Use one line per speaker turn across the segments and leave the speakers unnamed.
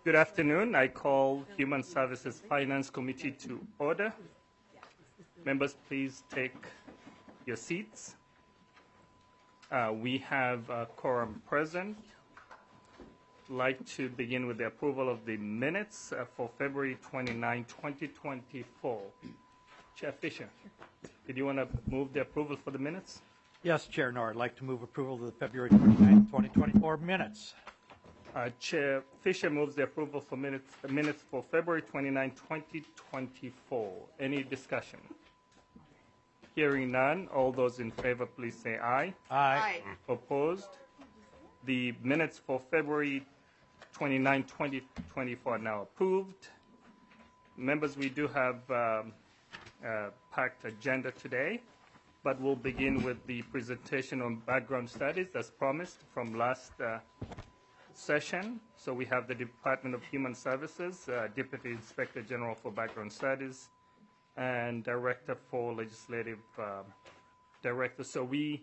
Good afternoon. I call Human Services Finance Committee to order. Members, please take your seats. We have a quorum present. I'd like to begin with the approval of the minutes for February 29, 2024. Chair Fisher, did you want to move the approval for the minutes?
Yes, Chair Nor, I'd like to move approval of the February 29, 2024 minutes.
Chair Fisher moves the approval for minutes for February 29, 2024. Any discussion? Hearing none, all those in favor, please say aye.
Aye.
Opposed? The minutes for February 29, 2024 are now approved. Members, we do have a packed agenda today, but we'll begin with the presentation on background studies as promised from last session. So we have the Department of Human Services, Deputy Inspector General for Background Studies, and Director for Legislative Director. So we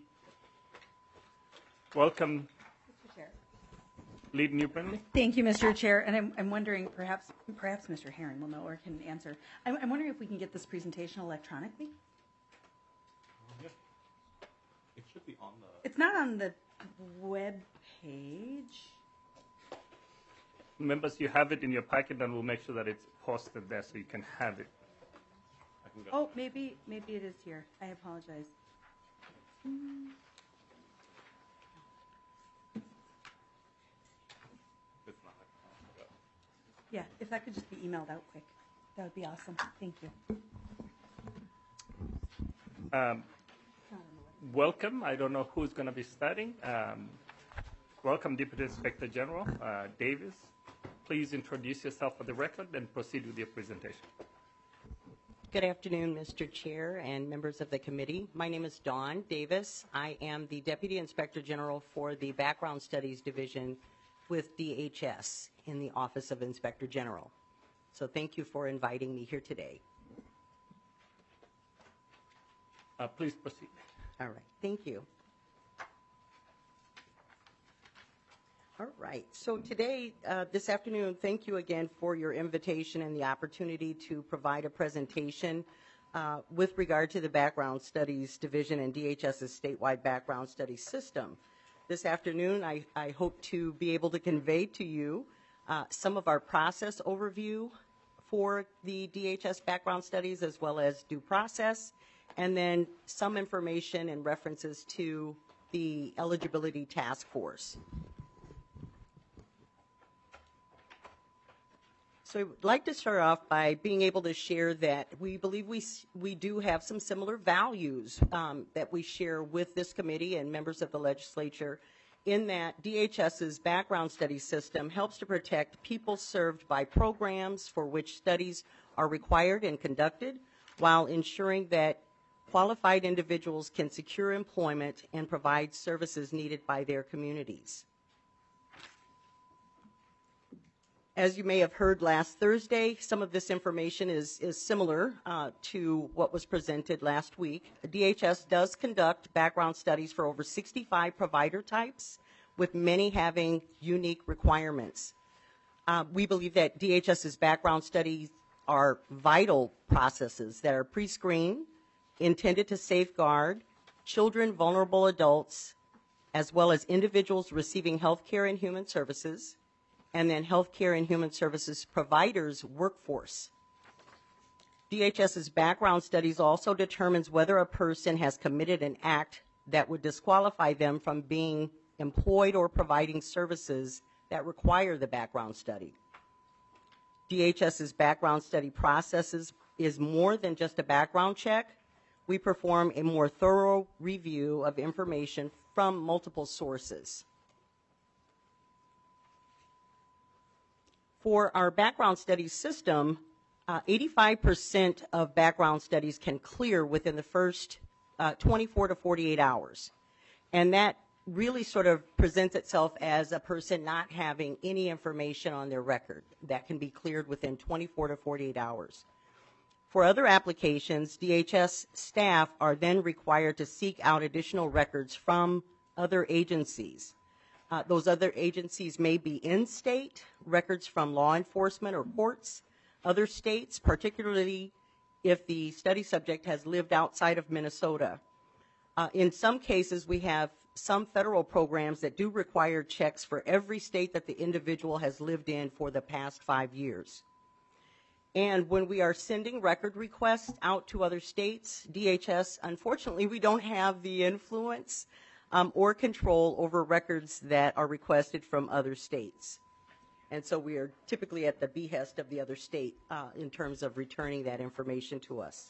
welcome Lead New Brinley.
Thank you, Mr. Chair. And I'm wondering, perhaps Mr. Herron will know or can answer. I'm wondering if we can get this presentation electronically.
Yeah. It should be on the.
It's not on the web page.
Members, you have it in your packet, and we'll make sure that it's posted there so you can have it.
Oh, maybe it is here. I apologize.
It's not.
Yeah, if that could just be emailed out quick, that would be awesome. Thank you.
Welcome. I don't know who's going to be starting. Welcome, Deputy Inspector General Davis. Please introduce yourself for the record and proceed with your presentation.
Good afternoon, Mr. Chair and members of the committee. My name is Dawn Davis. I am the Deputy Inspector General for the Background Studies Division with DHS in the Office of Inspector General. So thank you for inviting me here today.
Please proceed.
All right, thank you. All right, so today, this afternoon, thank you again for your invitation and the opportunity to provide a presentation with regard to the Background Studies Division and DHS's statewide background study system. This afternoon, I hope to be able to convey to you some of our process overview for the DHS background studies as well as due process, and then some information and references to the eligibility task force. So I'd like to start off by being able to share that we believe we do have some similar values that we share with this committee and members of the legislature, in that DHS's background study system helps to protect people served by programs for which studies are required and conducted, while ensuring that qualified individuals can secure employment and provide services needed by their communities. As you may have heard last Thursday, some of this information is similar to what was presented last week. DHS does conduct background studies for over 65 provider types, with many having unique requirements. We believe that DHS's background studies are vital processes that are pre-screened, intended to safeguard children, vulnerable adults, as well as individuals receiving health care and human services, and then healthcare and human services providers' workforce. DHS's background studies also determines whether a person has committed an act that would disqualify them from being employed or providing services that require the background study. DHS's background study processes is more than just a background check. We perform a more thorough review of information from multiple sources. For our background studies system, 85% of background studies can clear within the first 24 to 48 hours. And that really sort of presents itself as a person not having any information on their record that can be cleared within 24 to 48 hours. For other applications, DHS staff are then required to seek out additional records from other agencies. Those other agencies may be in-state, records from law enforcement or courts, other states, particularly if the study subject has lived outside of Minnesota. In some cases, we have some federal programs that do require checks for every state that the individual has lived in for the past 5 years. And when we are sending record requests out to other states, DHS, unfortunately, we don't have the influence or control over records that are requested from other states. And so we are typically at the behest of the other state in terms of returning that information to us.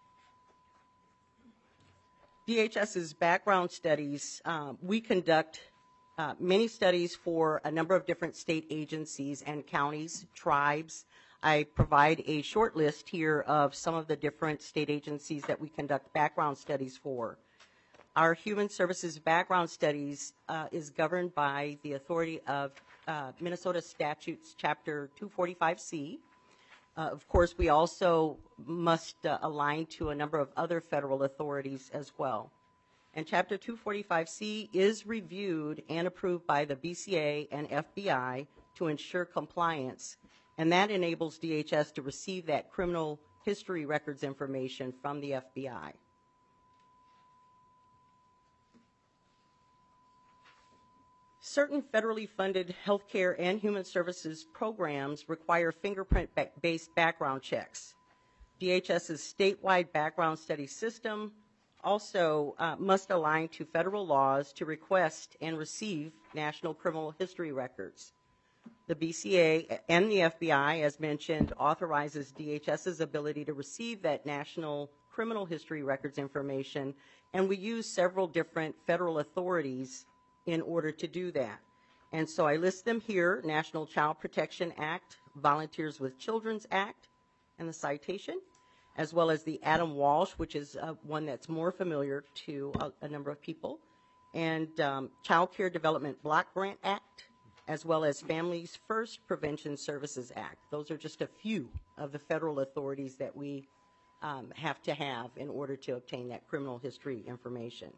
DHS's background studies, we conduct many studies for a number of different state agencies and counties, tribes. I provide a short list here of some of the different state agencies that we conduct background studies for. Our Human Services Background Studies is governed by the authority of Minnesota Statutes Chapter 245C. Of course, we also must align to a number of other federal authorities as well. And Chapter 245C is reviewed and approved by the BCA and FBI to ensure compliance, and that enables DHS to receive that criminal history records information from the FBI. Certain federally funded healthcare and human services programs require fingerprint-based background checks. DHS's statewide background study system also must align to federal laws to request and receive national criminal history records. The BCA and the FBI, as mentioned, authorizes DHS's ability to receive that national criminal history records information, and we use several different federal authorities in order to do that. And so I list them here: National Child Protection Act, Volunteers with Children's Act, and the citation, as well as the Adam Walsh, which is one that's more familiar to a number of people, and Child Care Development Block Grant Act, as well as Families First Prevention Services Act. Those are just a few of the federal authorities that we have to have in order to obtain that criminal history information.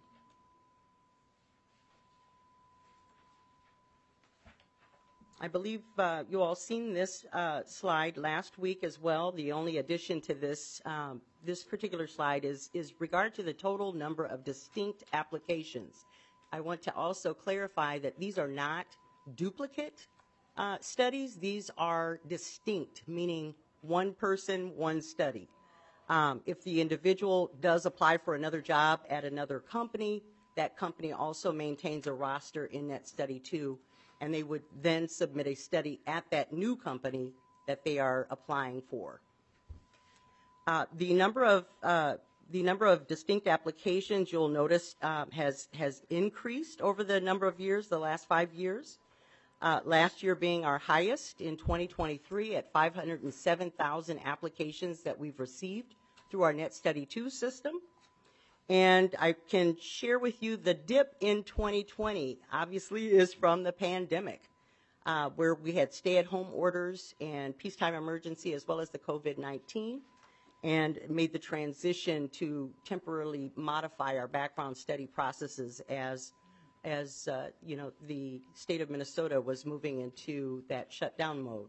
I believe you all seen this slide last week as well. The only addition to this this particular slide is regard to the total number of distinct applications. I want to also clarify that these are not duplicate studies. These are distinct, meaning one person, one study. If the individual does apply for another job at another company, that company also maintains a roster in that study too, and they would then submit a study at that new company that they are applying for. The number of distinct applications, you'll notice, has increased over the number of years, the last 5 years. Last year being our highest in 2023 at 507,000 applications that we've received through our Net Study 2 system. And I can share with you the dip in 2020 obviously is from the pandemic, where we had stay-at-home orders and peacetime emergency as well as the COVID-19, and made the transition to temporarily modify our background study processes as you know, the state of Minnesota was moving into that shutdown mode.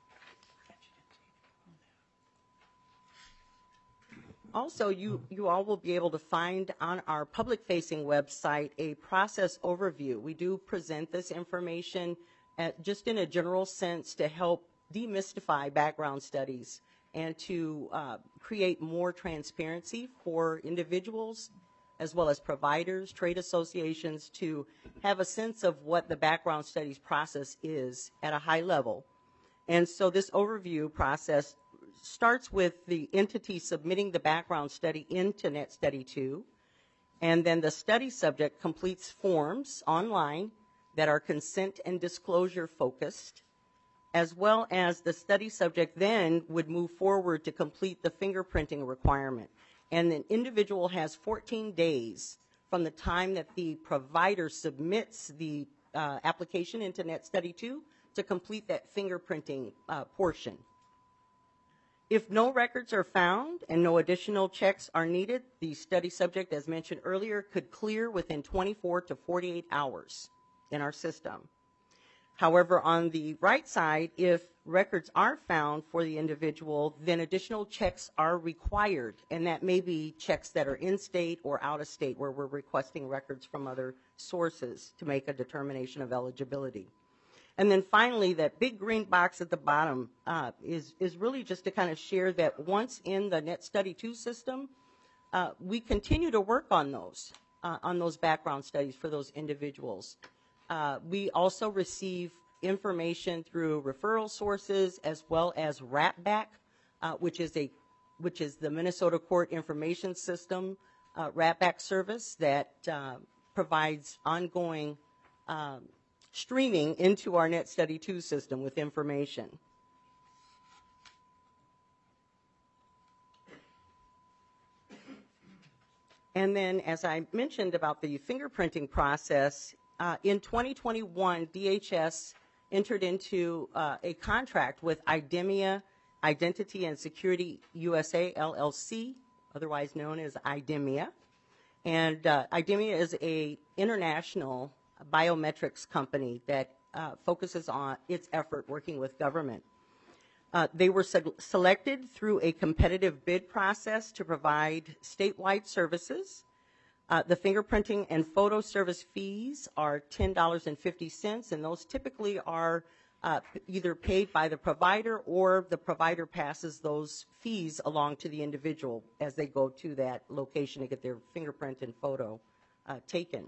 Also, you all will be able to find on our public-facing website a process overview. We do present this information just in a general sense to help demystify background studies and to create more transparency for individuals as well as providers, trade associations, to have a sense of what the background studies process is at a high level. And so this overview process starts with the entity submitting the background study into Net Study 2, and then the study subject completes forms online that are consent and disclosure focused, as well as the study subject then would move forward to complete the fingerprinting requirement. And an individual has 14 days from the time that the provider submits the application into Net Study 2 to complete that fingerprinting portion. If no records are found and no additional checks are needed, the study subject, as mentioned earlier, could clear within 24 to 48 hours. in our system. However, on the right side, if records are found for the individual, then additional checks are required, and that may be checks that are in-state or out-of-state, where we're requesting records from other sources to make a determination of eligibility. And then finally, that big green box at the bottom is really just to kind of share that once in the Net Study 2 system, we continue to work on those background studies for those individuals. We also receive information through referral sources as well as RAPBAC, which is the Minnesota Court Information System RAPBAC service that provides ongoing streaming into our Net Study 2 system with information. And then, as I mentioned about the fingerprinting process, in 2021, DHS entered into a contract with IDEMIA, Identity and Security USA, LLC, otherwise known as IDEMIA. And IDEMIA is an international biometrics company that focuses on its effort working with government. They were selected through a competitive bid process to provide statewide services. The fingerprinting and photo service fees are $10.50, and those typically are either paid by the provider or the provider passes those fees along to the individual as they go to that location to get their fingerprint and photo taken.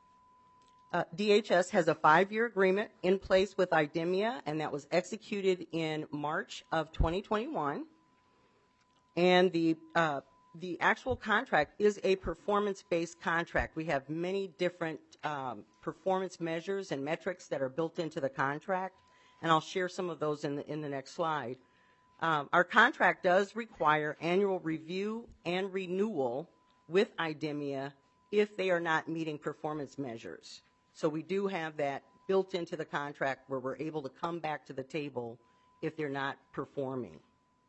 DHS has a 5-year agreement in place with IDEMIA, and that was executed in March of 2021. And the actual contract is a performance-based contract. We have many different performance measures and metrics that are built into the contract, and I'll share some of those in the next slide. Our contract does require annual review and renewal with IDEMIA if they are not meeting performance measures. So we do have that built into the contract where we're able to come back to the table if they're not performing.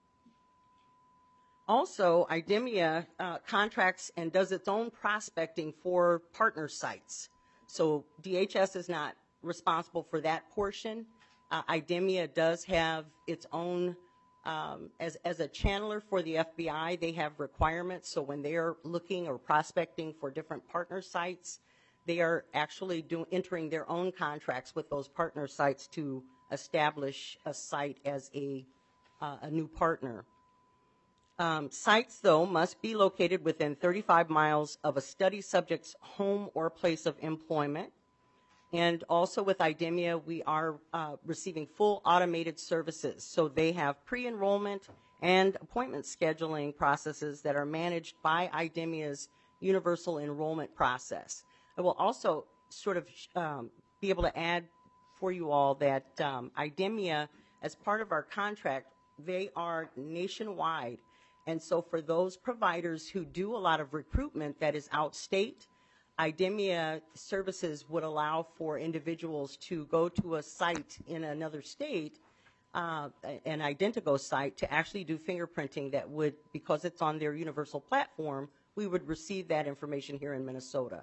Also, IDEMIA contracts and does its own prospecting for partner sites. So DHS is not responsible for that portion. IDEMIA does have its own, as a channeler for the FBI, they have requirements. So when they are looking or prospecting for different partner sites, they are actually entering their own contracts with those partner sites to establish a site as a new partner. Sites, though, must be located within 35 miles of a study subject's home or place of employment. And also with IDEMIA, we are receiving full automated services. So they have pre-enrollment and appointment scheduling processes that are managed by IDEMIA's universal enrollment process. I will also sort of be able to add for you all that IDEMIA, as part of our contract, they are nationwide. And so for those providers who do a lot of recruitment that is outstate, IDEMIA services would allow for individuals to go to a site in another state, an Identigo site, to actually do fingerprinting that would, because it's on their universal platform, we would receive that information here in Minnesota.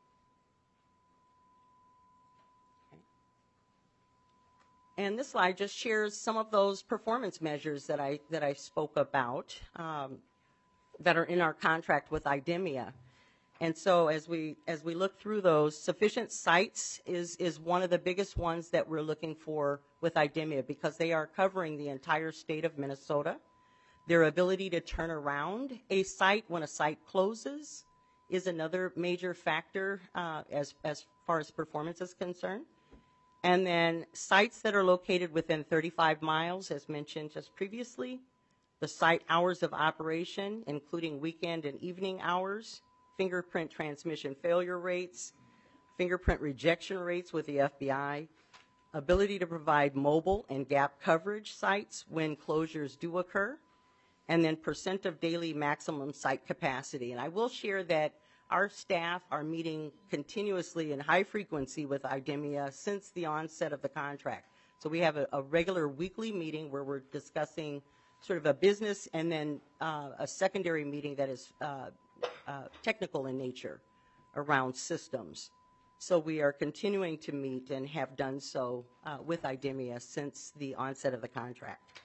And this slide just shares some of those performance measures that I spoke about that are in our contract with IDEMIA. And so as we look through those, sufficient sites is one of the biggest ones that we're looking for with IDEMIA because they are covering the entire state of Minnesota. Their ability to turn around a site when a site closes is another major factor as far as performance is concerned. And then sites that are located within 35 miles, as mentioned just previously, the site hours of operation, including weekend and evening hours, fingerprint transmission failure rates, fingerprint rejection rates with the FBI, ability to provide mobile and gap coverage sites when closures do occur, and then percent of daily maximum site capacity. And I will share that our staff are meeting continuously in high frequency with IDEMIA since the onset of the contract. So we have a regular weekly meeting where we're discussing sort of a business and then a secondary meeting that is technical in nature around systems. So we are continuing to meet and have done so with IDEMIA since the onset of the contract.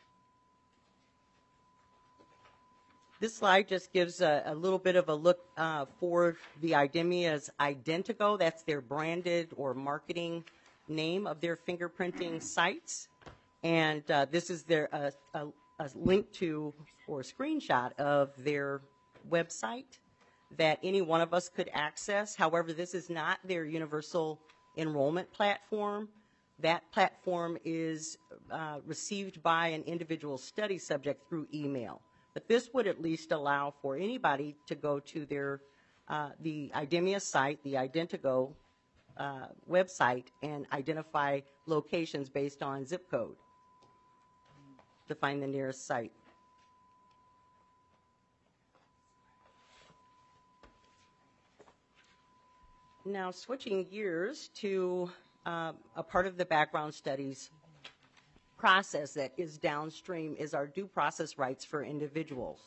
This slide just gives a little bit of a look for the IDEMIA's Identigo. That's their branded or marketing name of their fingerprinting sites. And this is their a link to or a screenshot of their website that any one of us could access. However, this is not their universal enrollment platform. That platform is received by an individual study subject through email. But this would at least allow for anybody to go to their the IDEMIA site, the Identigo website, and identify locations based on zip code to find the nearest site. Now, switching gears to a part of the background studies process that is downstream is our due process rights for individuals.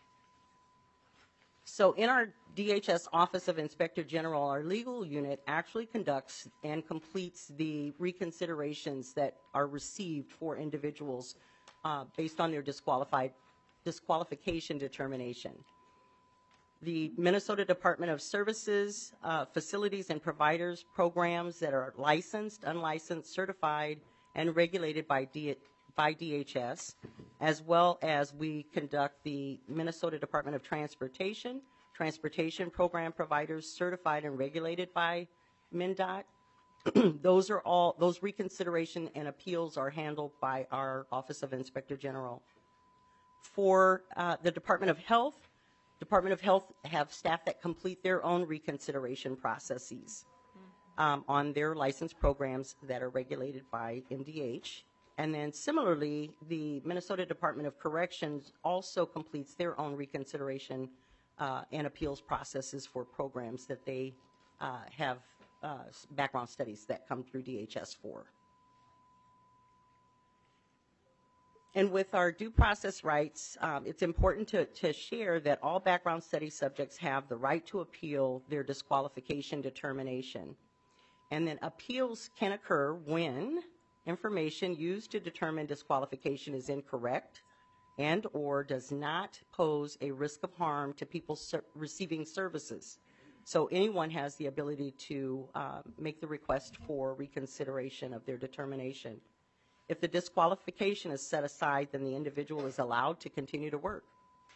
So in our DHS Office of Inspector General, our legal unit actually conducts and completes the reconsiderations that are received for individuals based on their disqualification determination. The Minnesota Department of Services, facilities and providers programs that are licensed, unlicensed, certified, and regulated by DHS, as well as we conduct the Minnesota Department of Transportation, transportation program providers certified and regulated by MnDOT. Those reconsideration and appeals are handled by our Office of Inspector General. For the Department of Health have staff that complete their own reconsideration processes on their licensed programs that are regulated by MDH. And then similarly, the Minnesota Department of Corrections also completes their own reconsideration and appeals processes for programs that they have background studies that come through DHS for. And with our due process rights, it's important to share that all background study subjects have the right to appeal their disqualification determination. And then appeals can occur when information used to determine disqualification is incorrect and or does not pose a risk of harm to people receiving services. So anyone has the ability to make the request for reconsideration of their determination. If the disqualification is set aside, then the individual is allowed to continue to work.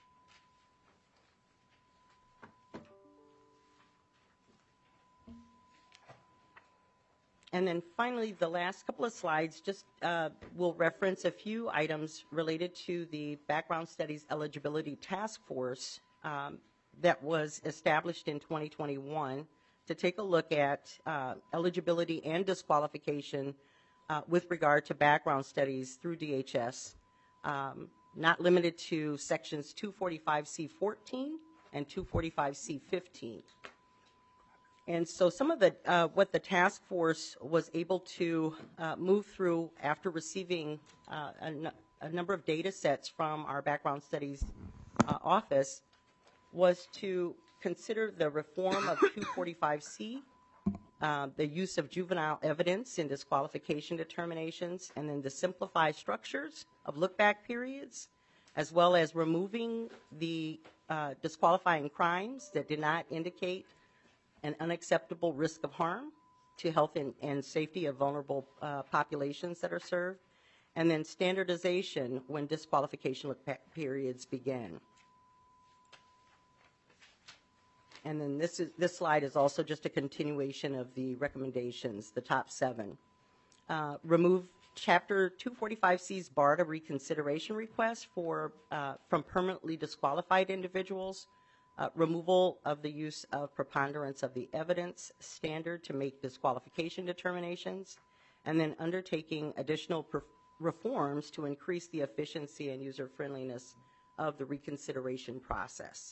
And then finally, the last couple of slides just will reference a few items related to the Background Studies Eligibility Task Force that was established in 2021 to take a look at eligibility and disqualification with regard to background studies through DHS, not limited to sections 245C14 and 245C15. And so some of the what the task force was able to move through after receiving a number of data sets from our background studies office was to consider the reform of 245C, the use of juvenile evidence in disqualification determinations, and then the simplified structures of look-back periods, as well as removing the disqualifying crimes that did not indicate an unacceptable risk of harm to health and safety of vulnerable populations that are served, and then standardization when disqualification look-back periods begin. And then this slide is also just a continuation of the recommendations, the top 7. Remove Chapter 245C's BARDA reconsideration request from permanently disqualified individuals, removal of the use of preponderance of the evidence standard to make disqualification determinations, and then undertaking additional reforms to increase the efficiency and user-friendliness of the reconsideration process.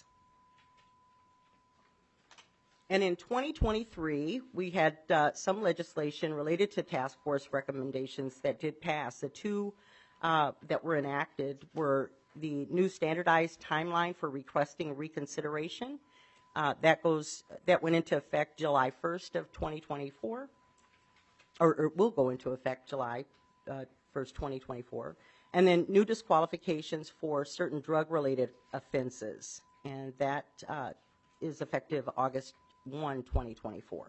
And in 2023, we had some legislation related to task force recommendations that did pass. The two that were enacted were the new standardized timeline for requesting reconsideration That went into effect July 1st of 2024, or will go into effect July 1st, 2024. And then new disqualifications for certain drug-related offenses, and that is effective August 1, 2024.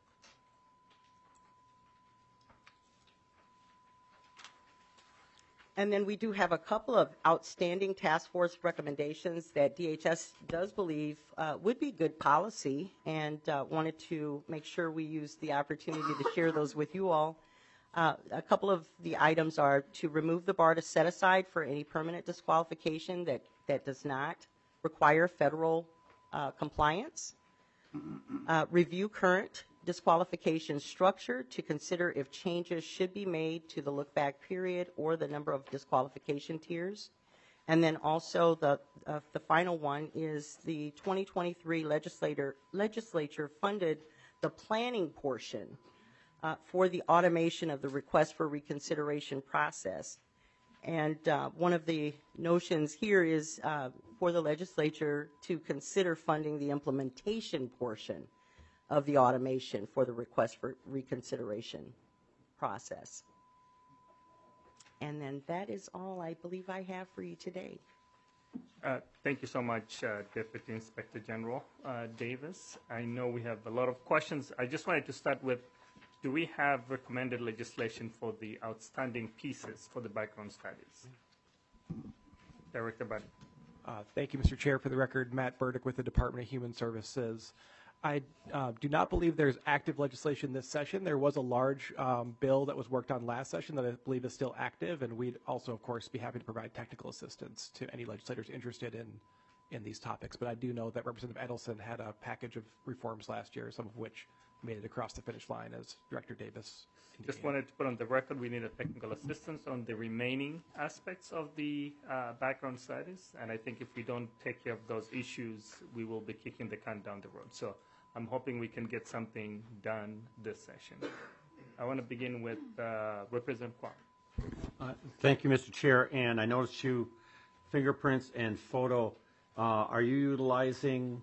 And then we do have a couple of outstanding task force recommendations that DHS does believe would be good policy, and wanted to make sure we use the opportunity to share those with you all. A couple of the items are to remove the bar to set aside for any permanent disqualification that does not require federal compliance. Review current disqualification structure to consider if changes should be made to the look-back period or the number of disqualification tiers. And then also the final one is the 2023 legislature funded the planning portion for the automation of the request for reconsideration process. And one of the notions here is for the legislature to consider funding the implementation portion of the automation for the request for reconsideration process. And then that is all I believe I have for you today.
Thank you so much, Deputy Inspector General Davis. I know we have a lot of questions. I just wanted to start with, do we have recommended legislation for the outstanding pieces for the background studies? Director Buddy.
Thank you, Mr. Chair. For the record, Matt Burdick with the Department of Human Services. I do not believe there's active legislation this session. There was a large bill that was worked on last session that I believe is still active, and we'd also, of course, be happy to provide technical assistance to any legislators interested in these topics. But I do know that Representative Edelson had a package of reforms last year, some of which made it across the finish line, as Director Davis indicated.
Just wanted to put on the record, we need a technical assistance on the remaining aspects of the background studies, and I think if we don't take care of those issues, we will be kicking the can down the road. So I'm hoping we can get something done this session. I want to begin with Representative Kwong.
Thank you, Mr. Chair. And I noticed you, fingerprints and photo, are you utilizing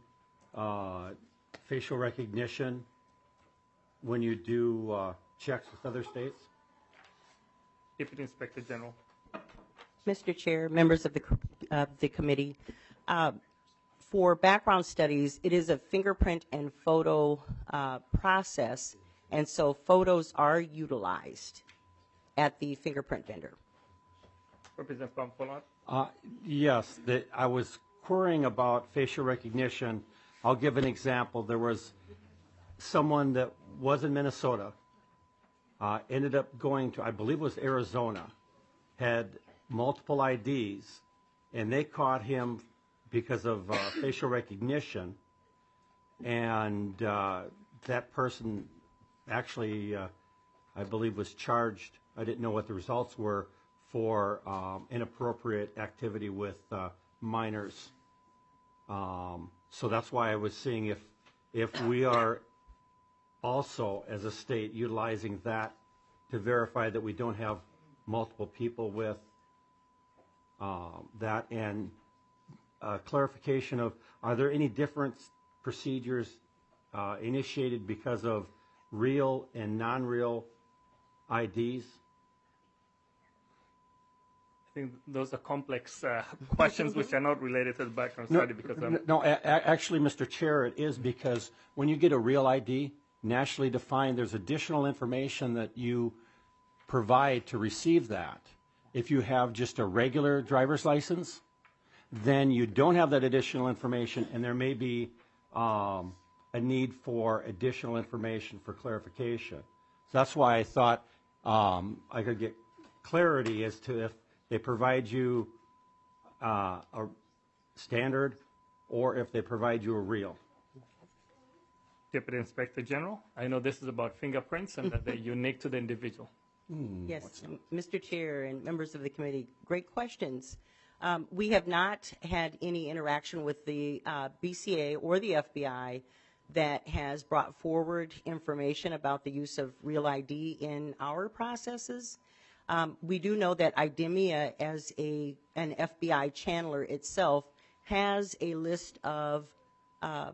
facial recognition when you do checks with other states?
Deputy Inspector General.
Mr. Chair, members of the committee, for background studies, it is a fingerprint and photo process, and so photos are utilized at the fingerprint vendor.
Representative Kwong.
Yes, I was querying about facial recognition. I'll give an example. There was someone that was in Minnesota, ended up going to, I believe it was Arizona, had multiple IDs, and they caught him because of facial recognition, and that person actually, I believe, was charged. I didn't know what the results were for inappropriate activity with minors. So that's why I was seeing if we are also, as a state, utilizing that to verify that we don't have multiple people with that, and clarification of, are there any different procedures initiated because of real and non-real IDs?
I think those are complex questions which are not related to the background study because
Actually, Mr. Chair, it is, because when you get a real ID, nationally defined, there's additional information that you provide to receive that. If you have just a regular driver's license, then you don't have that additional information, and there may be a need for additional information for clarification. So that's why I thought I could get clarity as to if they provide you a standard or if they provide you a real.
Deputy Inspector General, I know this is about fingerprints and that they're unique to the individual.
Yes, Mr. Chair and members of the committee, great questions. We have not had any interaction with the BCA or the FBI that has brought forward information about the use of Real ID in our processes. We do know that IDEMIA, as an FBI channeler itself, has a list of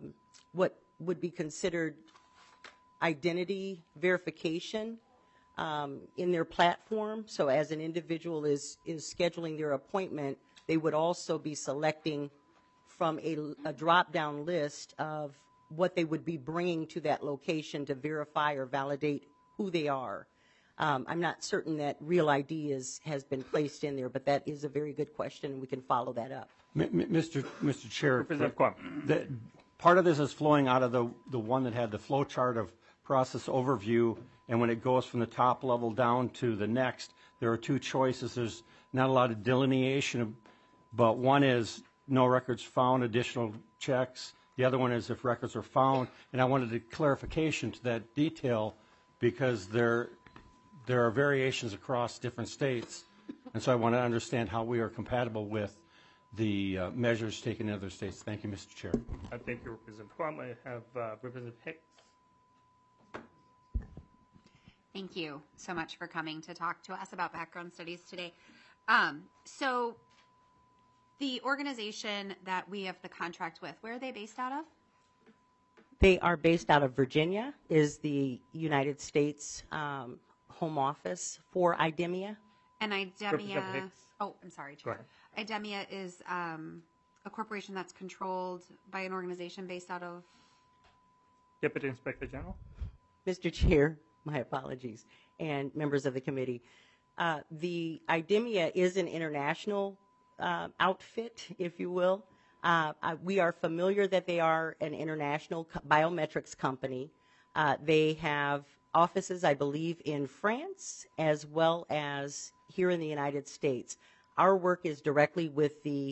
what would be considered identity verification in their platform. So as an individual is scheduling their appointment, they would also be selecting from a drop-down list of what they would be bringing to that location to verify or validate who they are. I'm not certain that Real ID has been placed in there, but that is a very good question, and we can follow that up.
Mr. Chair,
Representative Quam.
part of this is flowing out of the one that had the flow chart of process overview, and when it goes from the top level down to the next, there are two choices. There's not a lot of delineation, but one is no records found, additional checks. The other one is if records are found, and I wanted a clarification to that detail because there are variations across different states, and so I want to understand how we are compatible with the measures taken in other states. Thank you, Mr. Chair.
Thank you, Representative Quam. I have Representative Hicks.
Thank you so much for coming to talk to us about background studies today. So the organization that we have the contract with, where are they based out of?
They are based out of Virginia, is the United States home office for IDEMIA.
And
Representative
IDEMIA,
Hicks.
oh, I'm sorry,
Go
Chair. IDEMIA is a corporation that's controlled by an organization based out of?
Deputy Inspector General.
Mr. Chair, my apologies, and members of the committee. The IDEMIA is an international outfit, if you will. We are familiar that they are an international biometrics company. They have offices, I believe, in France as well as here in the United States. Our work is directly with the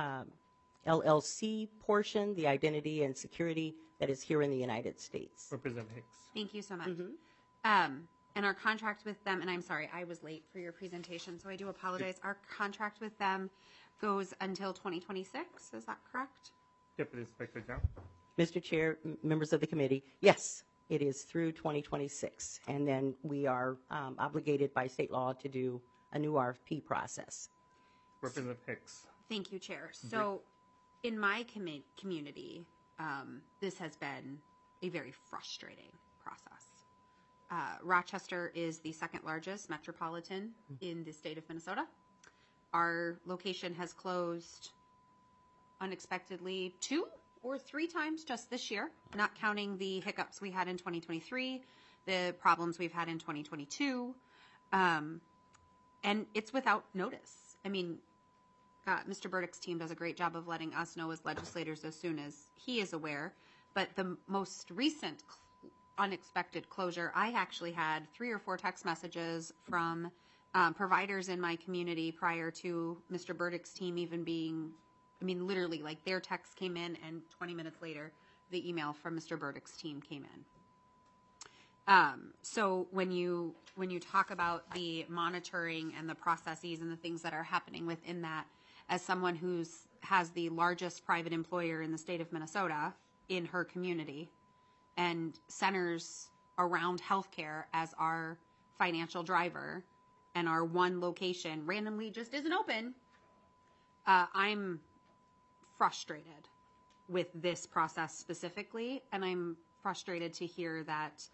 LLC portion, the identity and security that is here in the United States.
Representative Hicks.
Thank you so much.
Mm-hmm.
And our contract with them, and I'm sorry, I was late for your presentation, so I do apologize. Our contract with them goes until 2026, is that correct?
Deputy Inspector General.
Mr. Chair, members of the committee, yes, it is through 2026. And then we are obligated by state law to do a new RFP process.
Representative Hicks.
Thank you, Chair. So in my community, this has been a very frustrating process. Rochester is the second largest metropolitan in the state of Minnesota. Our location has closed unexpectedly 2 or 3 times just this year, not counting the hiccups we had in 2023, the problems we've had in 2022. And it's without notice. I mean, Mr. Burdick's team does a great job of letting us know as legislators as soon as he is aware. But the most recent unexpected closure, I actually had 3 or 4 text messages from providers in my community prior to Mr. Burdick's team even being, I mean, literally, like their text came in and 20 minutes later, the email from Mr. Burdick's team came in. So when you talk about the monitoring and the processes and the things that are happening within that, as someone has the largest private employer in the state of Minnesota in her community and centers around healthcare as our financial driver, and our one location randomly just isn't open, I'm frustrated with this process specifically, and I'm frustrated to hear that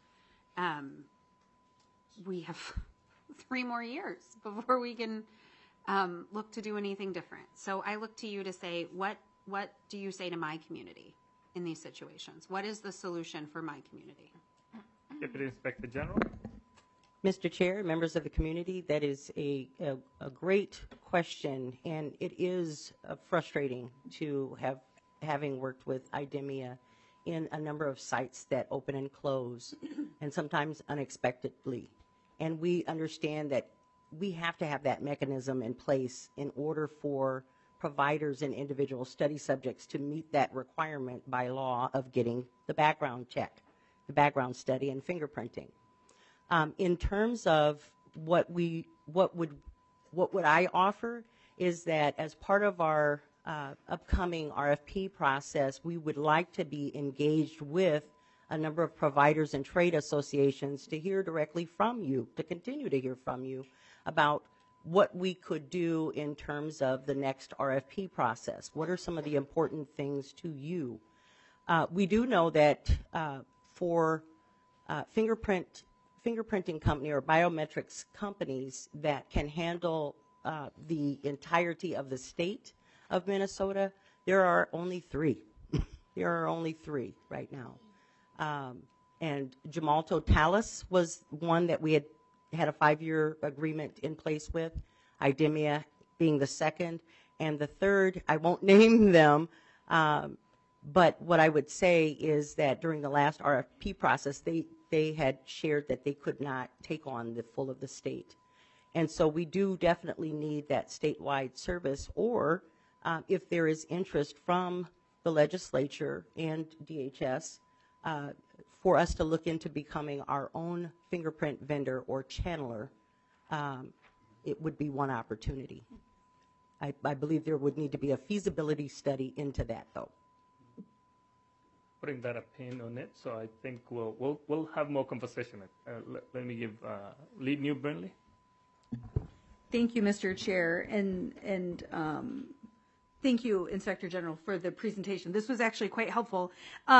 we have 3 more years before we can look to do anything different. So I look to you to say, what do you say to my community in these situations? What is the solution for my community?
Deputy Inspector General.
Mr. Chair, members of the community, that is a great question, and it is frustrating to having worked with IDEMIA in a number of sites that open and close, and sometimes unexpectedly. And we understand that we have to have that mechanism in place in order for providers and individual study subjects to meet that requirement by law of getting the background check, the background study, and fingerprinting. In terms of what would I offer is that as part of our upcoming RFP process, we would like to be engaged with a number of providers and trade associations to hear directly from you, to continue to hear from you about what we could do in terms of the next RFP process. What are some of the important things to you? We do know that for fingerprinting company or biometrics companies that can handle the entirety of the state of Minnesota, there are only 3. There are only 3 right now. And Gemalto Talis was one that we had a 5-year agreement in place with, IDEMIA being the second, and the third, I won't name them, but what I would say is that during the last RFP process, they had shared that they could not take on the full of the state. And so we do definitely need that statewide service, or if there is interest from the legislature and DHS, for us to look into becoming our own fingerprint vendor or channeler, it would be one opportunity. I believe there would need to be a feasibility study into that, though.
Putting that a pin on it, so I think we'll have more conversation. Let me give lead New Burnley.
Thank you, Mr. Chair, and thank you, Inspector General, for the presentation. This was actually quite helpful.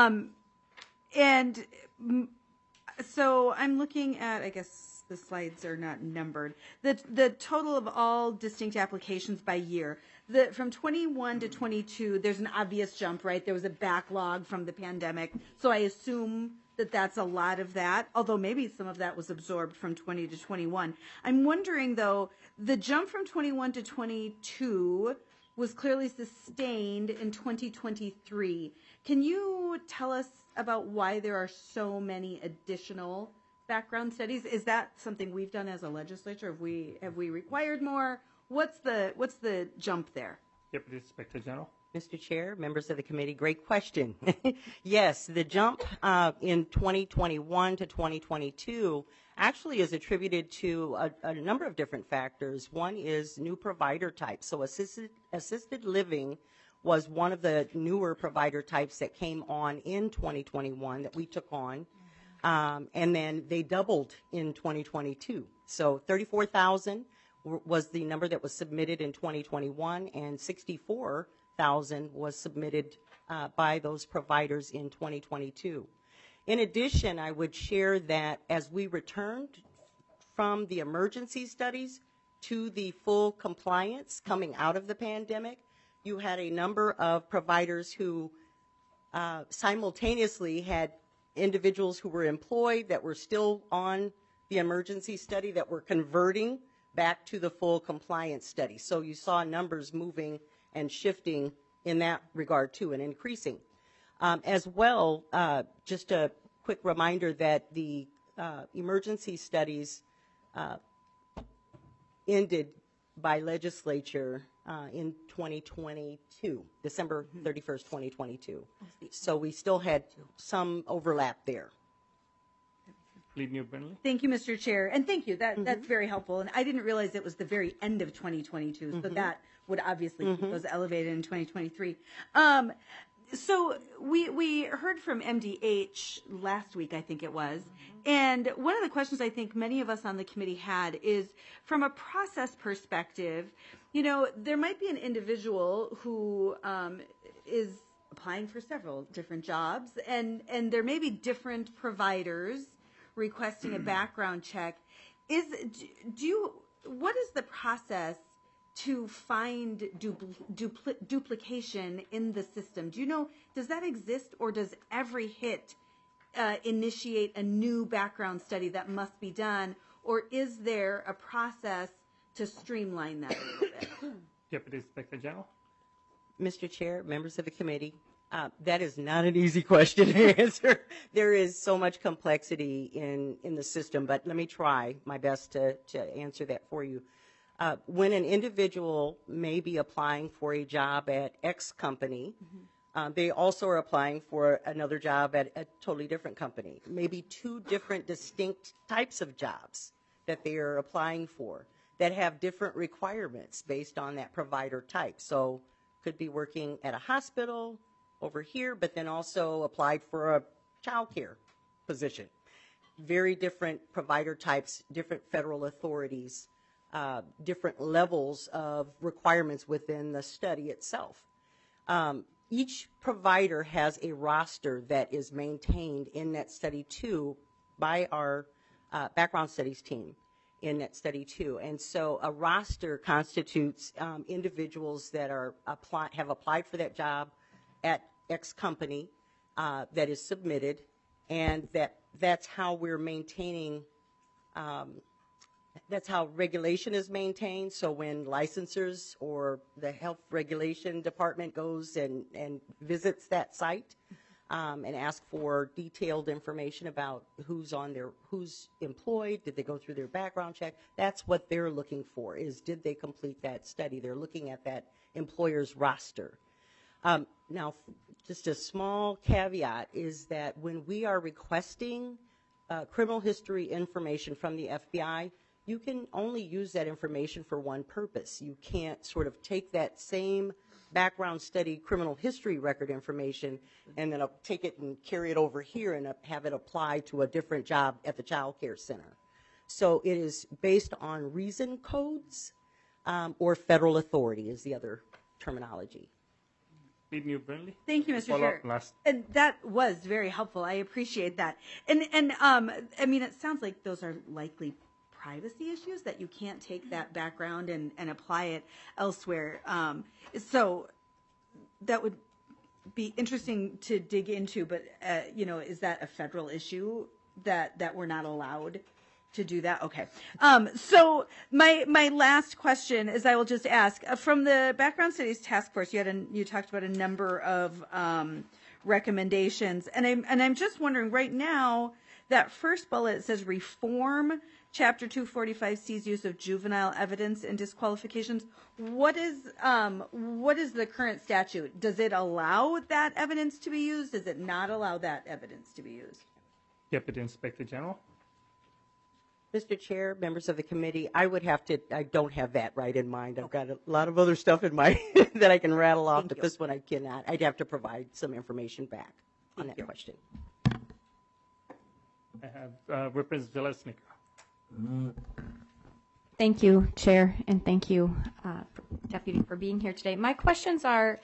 And so I'm looking at, I guess the slides are not numbered, the total of all distinct applications by year. From 21 to 22, there's an obvious jump, right? There was a backlog from the pandemic. So I assume that that's a lot of that, although maybe some of that was absorbed from 20 to 21. I'm wondering, though, the jump from 21 to 22 was clearly sustained in 2023. Can you tell us about why there are so many additional background studies? Is that something we've done as a legislature? Have we required more? What's the jump there?
Deputy Inspector General.
Mr. Chair, members of the committee, great question. Yes, the jump in 2021 to 2022 actually is attributed to a number of different factors. One is new provider types. So assisted living was one of the newer provider types that came on in 2021 that we took on. And then they doubled in 2022. So 34,000 was the number that was submitted in 2021, and 64,000 was submitted by those providers in 2022. In addition, I would share that as we returned from the emergency studies to the full compliance coming out of the pandemic, you had a number of providers who simultaneously had individuals who were employed that were still on the emergency study that were converting back to the full compliance study. So you saw numbers moving and shifting in that regard too, and increasing. As well, just a quick reminder that the emergency studies ended by legislature in 2022, December 31st, 2022. So we still had some overlap there.
Lead New Burnley.
Thank you, Mr. Chair, and thank you. That's very helpful. And I didn't realize it was the very end of 2022, so that would obviously keep those elevated in 2023. So we heard from MDH last week, I think it was, and one of the questions I think many of us on the committee had is, from a process perspective, you know, there might be an individual who is applying for several different jobs, and there may be different providers requesting a background check. What is the process to find duplication in the system? Do you know, does that exist, or does every hit initiate a new background study that must be done, or is there a process to streamline that a little bit?
Deputy Inspector General.
Mr. Chair, members of the committee, that is not an easy question to answer. There is so much complexity in the system, but let me try my best to answer that for you. When an individual may be applying for a job at X company, they also are applying for another job at a totally different company, maybe 2 different distinct types of jobs that they are applying for that have different requirements based on that provider type. So could be working at a hospital over here, but then also applied for a child care position. Very different provider types, different federal authorities, different levels of requirements within the study itself. each provider has a roster that is maintained in Net Study 2 by our background studies team in Net Study 2. And so a roster constitutes individuals that have applied for that job at X company that is submitted, and that's how we're maintaining that's how regulation is maintained. So when licensors or the health regulation department goes and visits that site and asks for detailed information about who's employed, did they go through their background check, that's what they're looking for, is did they complete that study. They're looking at that employer's roster. Now, just a small caveat is that when we are requesting criminal history information from the FBI, you can only use that information for one purpose. You can't sort of take that same background study criminal history record information and then take it and carry it over here and have it apply to a different job at the child care center. So it is based on reason codes or federal authority is the other terminology.
Lead New Burnley.
Thank you, Mr.
Follow
Chair.
up last.
And that was very helpful. I appreciate that. And I mean, it sounds like those are likely privacy issues that you can't take that background and apply it elsewhere. So that would be interesting to dig into, but is that a federal issue that we're not allowed to do that? Okay. So my last question is, I will just ask from the Background Studies Task Force. You talked about a number of recommendations, and I'm just wondering right now, that first bullet says reform Chapter 245C's use of juvenile evidence and disqualifications. What is the current statute? Does it allow that evidence to be used? Does it not allow that evidence to be used?
Deputy Inspector General.
Mr. Chair, members of the committee, I don't have that right in mind. I've got a lot of other stuff in my that I can rattle off, but this one I cannot. I'd have to provide some information back on that question.
I have Representative Zalesnik.
Thank you, Chair, and thank you, Deputy, for being here today. My questions are,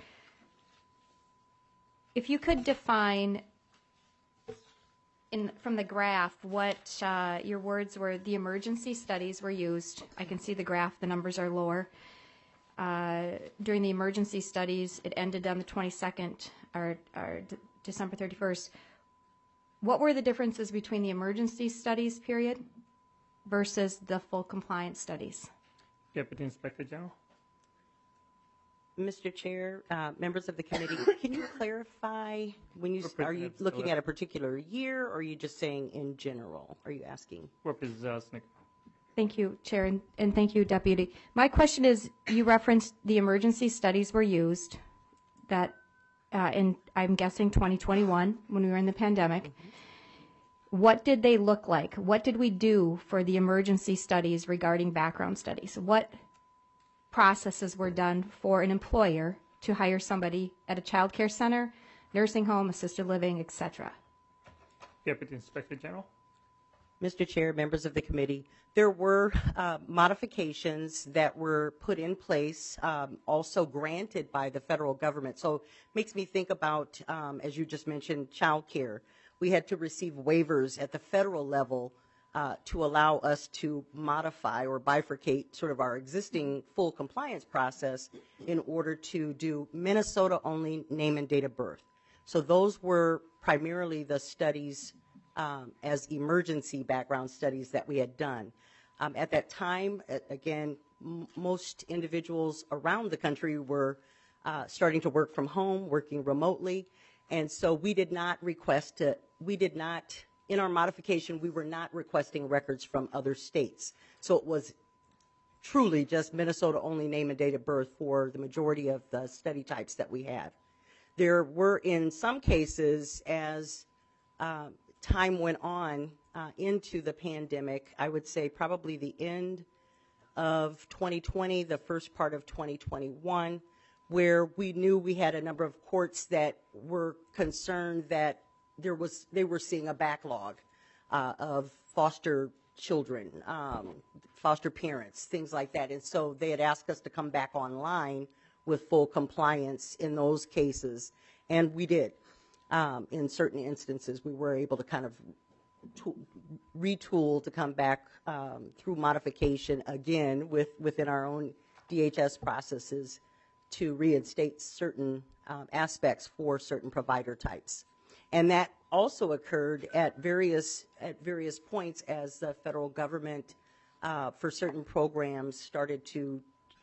if you could define from the graph what your words were, the emergency studies were used. I can see the graph, the numbers are lower. During the emergency studies, it ended on the 22nd, or December 31st. What were the differences between the emergency studies period versus the full compliance studies?
Deputy Inspector General.
Mr. Chair, members of the committee, can you clarify are you looking at a particular year, or are you just saying in general? Are you asking?
Representative Zalesnik.
Thank you, Chair, and thank you, Deputy. My question is, you referenced the emergency studies were used that in, I'm guessing, 2021 when we were in the pandemic. Mm-hmm. What did they look like? What did we do for the emergency studies regarding background studies? What processes were done for an employer to hire somebody at a child care center, nursing home, assisted living, etc.?
Deputy Inspector General.
Mr. Chair, members of the committee, there were modifications that were put in place, also granted by the federal government. So it makes me think about, as you just mentioned, child care. We had to receive waivers at the federal level to allow us to modify or bifurcate sort of our existing full compliance process in order to do Minnesota-only name and date of birth. So those were primarily the studies as emergency background studies that we had done. At that time, again, most individuals around the country were starting to work from home, working remotely, and so we did not in our modification, we were not requesting records from other states. So it was truly just Minnesota-only name and date of birth for the majority of the study types that we had. There were, in some cases, as time went on into the pandemic, I would say probably the end of 2020, the first part of 2021, where we knew we had a number of courts that were concerned that they were seeing a backlog of foster children, foster parents, things like that. And so they had asked us to come back online with full compliance in those cases, and we did. In certain instances, we were able to kind of retool to come back through modification again within our own DHS processes to reinstate certain aspects for certain provider types. And that also occurred at various points as the federal government for certain programs started to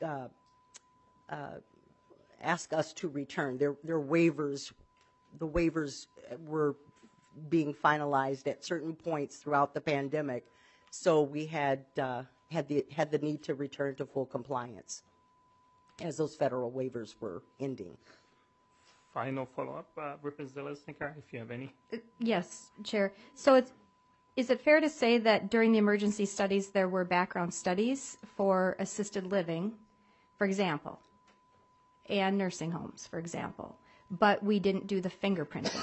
ask us to return. Their waivers, the waivers were being finalized at certain points throughout the pandemic, so we had the need to return to full compliance as those federal waivers were ending.
Final follow-up, Representative Zeleznyk, if you have any.
Yes, Chair. So is it fair to say that during the emergency studies there were background studies for assisted living, for example, and nursing homes, for example, but we didn't do the fingerprinting?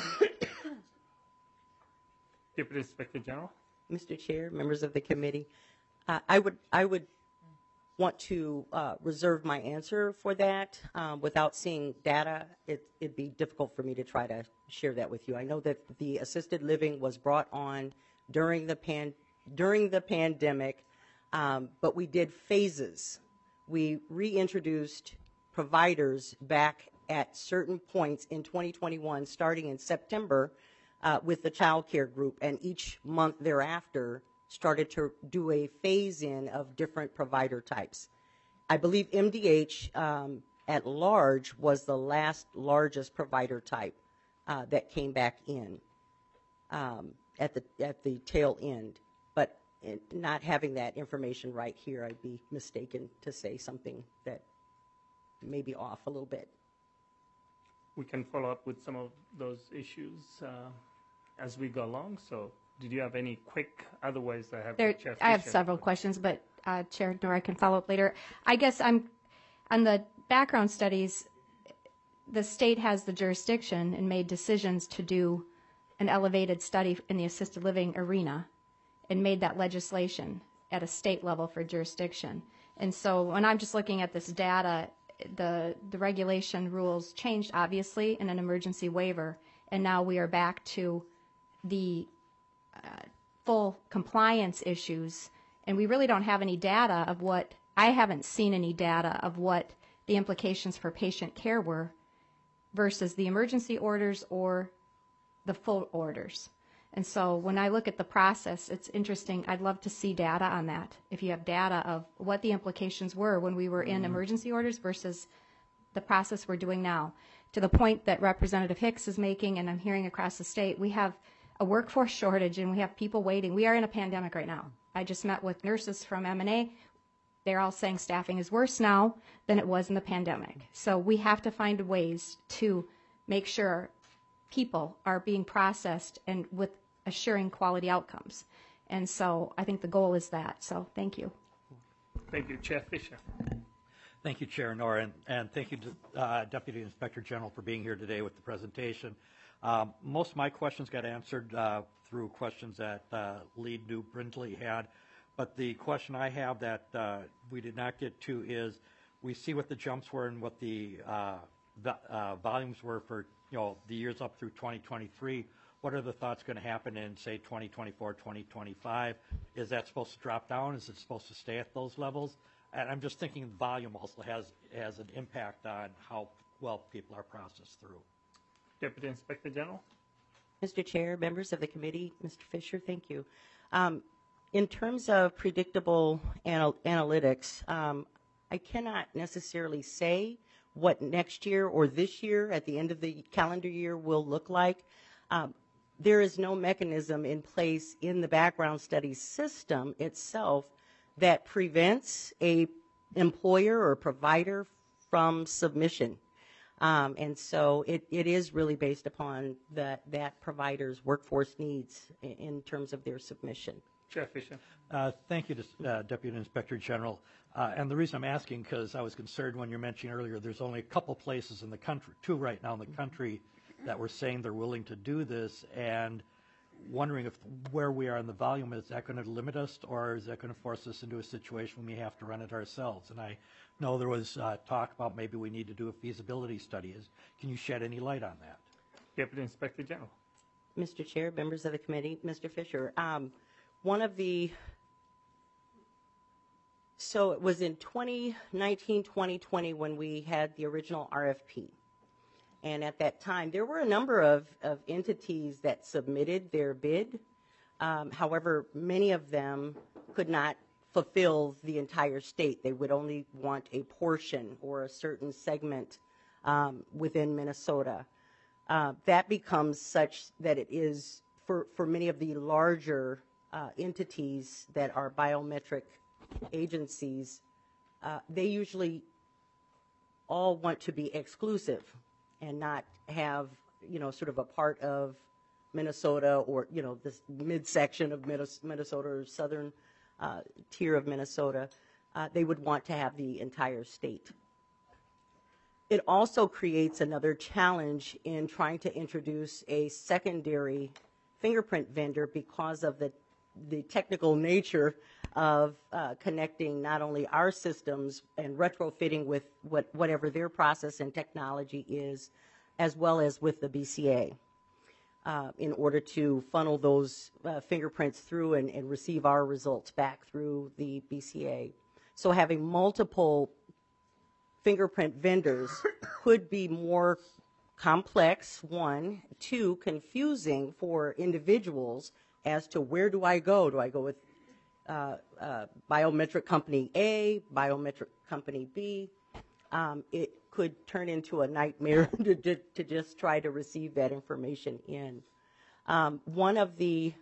Deputy Inspector General.
Mr. Chair, members of the committee, I would want to reserve my answer for that. Without seeing data, it'd be difficult for me to try to share that with you. I know that the assisted living was brought on during the pandemic, but we did phases. We reintroduced providers back at certain points in 2021, starting in September, with the child care group, and each month thereafter started to do a phase-in of different provider types. I believe MDH at large was the largest provider type that came back in at the tail end. But not having that information right here, I'd be mistaken to say something that may be off a little bit.
We can follow up with some of those issues as we go along. So did you have any quick, otherwise I have Chair
I have
Fisher.
several questions, but Chair Nora can follow up later. I guess on the background studies, the state has the jurisdiction and made decisions to do an elevated study in the assisted living arena and made that legislation at a state level for jurisdiction. And so when I'm just looking at this data, the regulation rules changed, obviously, in an emergency waiver, and now we are back to the full compliance issues, and we really don't have any data of what, I haven't seen any data of what the implications for patient care were versus the emergency orders or the full orders. And so when I look at the process, it's interesting. I'd love to see data on that. If you have data of what the implications were when we were in emergency orders versus the process we're doing now. To the point that Representative Hicks is making, and I'm hearing across the state, we have a workforce shortage and we have people waiting. We are in a pandemic right now. I just met with nurses from M&A. They're all saying staffing is worse now than it was in the pandemic. So we have to find ways to make sure people are being processed and with assuring quality outcomes. And so I think the goal is that. So thank you.
Thank you. Chair Fisher.
Thank you, Chair Nora, and thank you to Deputy Inspector General for being here today with the presentation. Most of my questions got answered through questions that Lead New Brindley had, but the question I have that we did not get to is, we see what the jumps were and what the volumes were for the years up through 2023. What are the thoughts going to happen in, say, 2024, 2025? Is that supposed to drop down? Is it supposed to stay at those levels? And I'm just thinking volume also has an impact on how well people are processed through.
Deputy Inspector General.
Mr. Chair, members of the committee, Mr. Fisher, thank you. In terms of predictable analytics, I cannot necessarily say what next year or this year at the end of the calendar year will look like. There is no mechanism in place in the background studies system itself that prevents a employer or provider from submission. And so it is really based upon that provider's workforce needs in terms of their submission.
Chair Fisher.
Thank you, Deputy Inspector General. And the reason I'm asking, because I was concerned when you mentioned earlier, there's only a couple places in the country, two right now in the country, that were saying they're willing to do this. And wondering if where we are in the volume, is that going to limit us, or is that going to force us into a situation when we have to run it ourselves? And I know there was talk about maybe we need to do a feasibility study. Can you shed any light on that?
Deputy Inspector General.
Mr. Chair, members of the committee, Mr. Fisher, so it was in 2019, 2020 when we had the original RFP. And at that time, there were a number of entities that submitted their bid. However, many of them could not fulfill the entire state. They would only want a portion or a certain segment within Minnesota. That becomes such that it is, for many of the larger entities that are biometric agencies, they usually all want to be exclusive and not have, sort of a part of Minnesota or, this midsection of Minnesota or southern tier of Minnesota. They would want to have the entire state. It also creates another challenge in trying to introduce a secondary fingerprint vendor because of the technical nature of connecting not only our systems and retrofitting with whatever their process and technology is, as well as with the BCA, in order to funnel those fingerprints through and receive our results back through the BCA. So having multiple fingerprint vendors could be more complex, one. Two, confusing for individuals as to where do I go? Do I go with biometric company A, biometric company B? It could turn into a nightmare to just try to receive that information in. One of the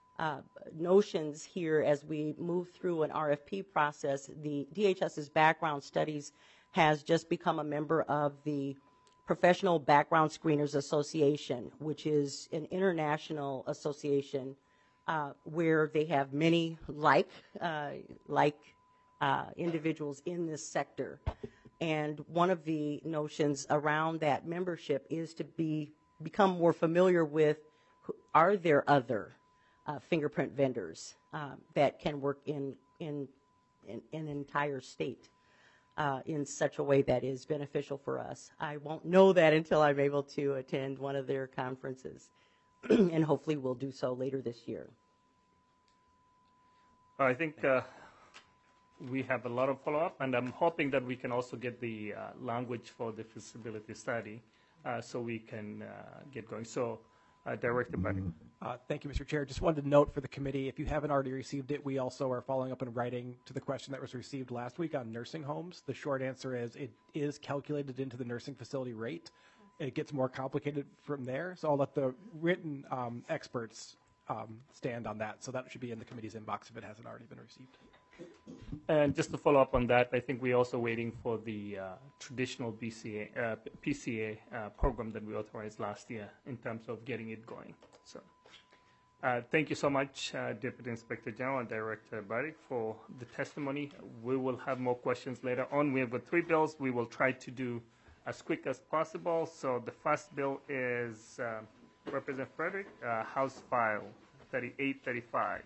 notions here as we move through an RFP process, the DHS's background studies has just become a member of the Professional Background Screeners Association, which is an international association where they have many individuals in this sector. And one of the notions around that membership is to become more familiar with, are there other fingerprint vendors that can work in an entire state in such a way that is beneficial for us. I won't know that until I'm able to attend one of their conferences, and hopefully we'll do so later this year.
I think we have a lot of follow-up, and I'm hoping that we can also get the language for the feasibility study so we can get going. So, Director Buddy.
Thank you, Mr. Chair. Just wanted to note for the committee, if you haven't already received it, we also are following up in writing to the question that was received last week on nursing homes. The short answer is it is calculated into the nursing facility rate. It gets more complicated from there, so I'll let the written experts stand on that. So that should be in the committee's inbox if it hasn't already been received.
And just to follow up on that, I think we're also waiting for the traditional PCA program that we authorized last year in terms of getting it going. So, thank you so much, Deputy Inspector General and Director Barry, for the testimony. We will have more questions later on. We have got 3 bills. We will try to do as quick as possible. So the first bill is Representative Frederick, House File 3835.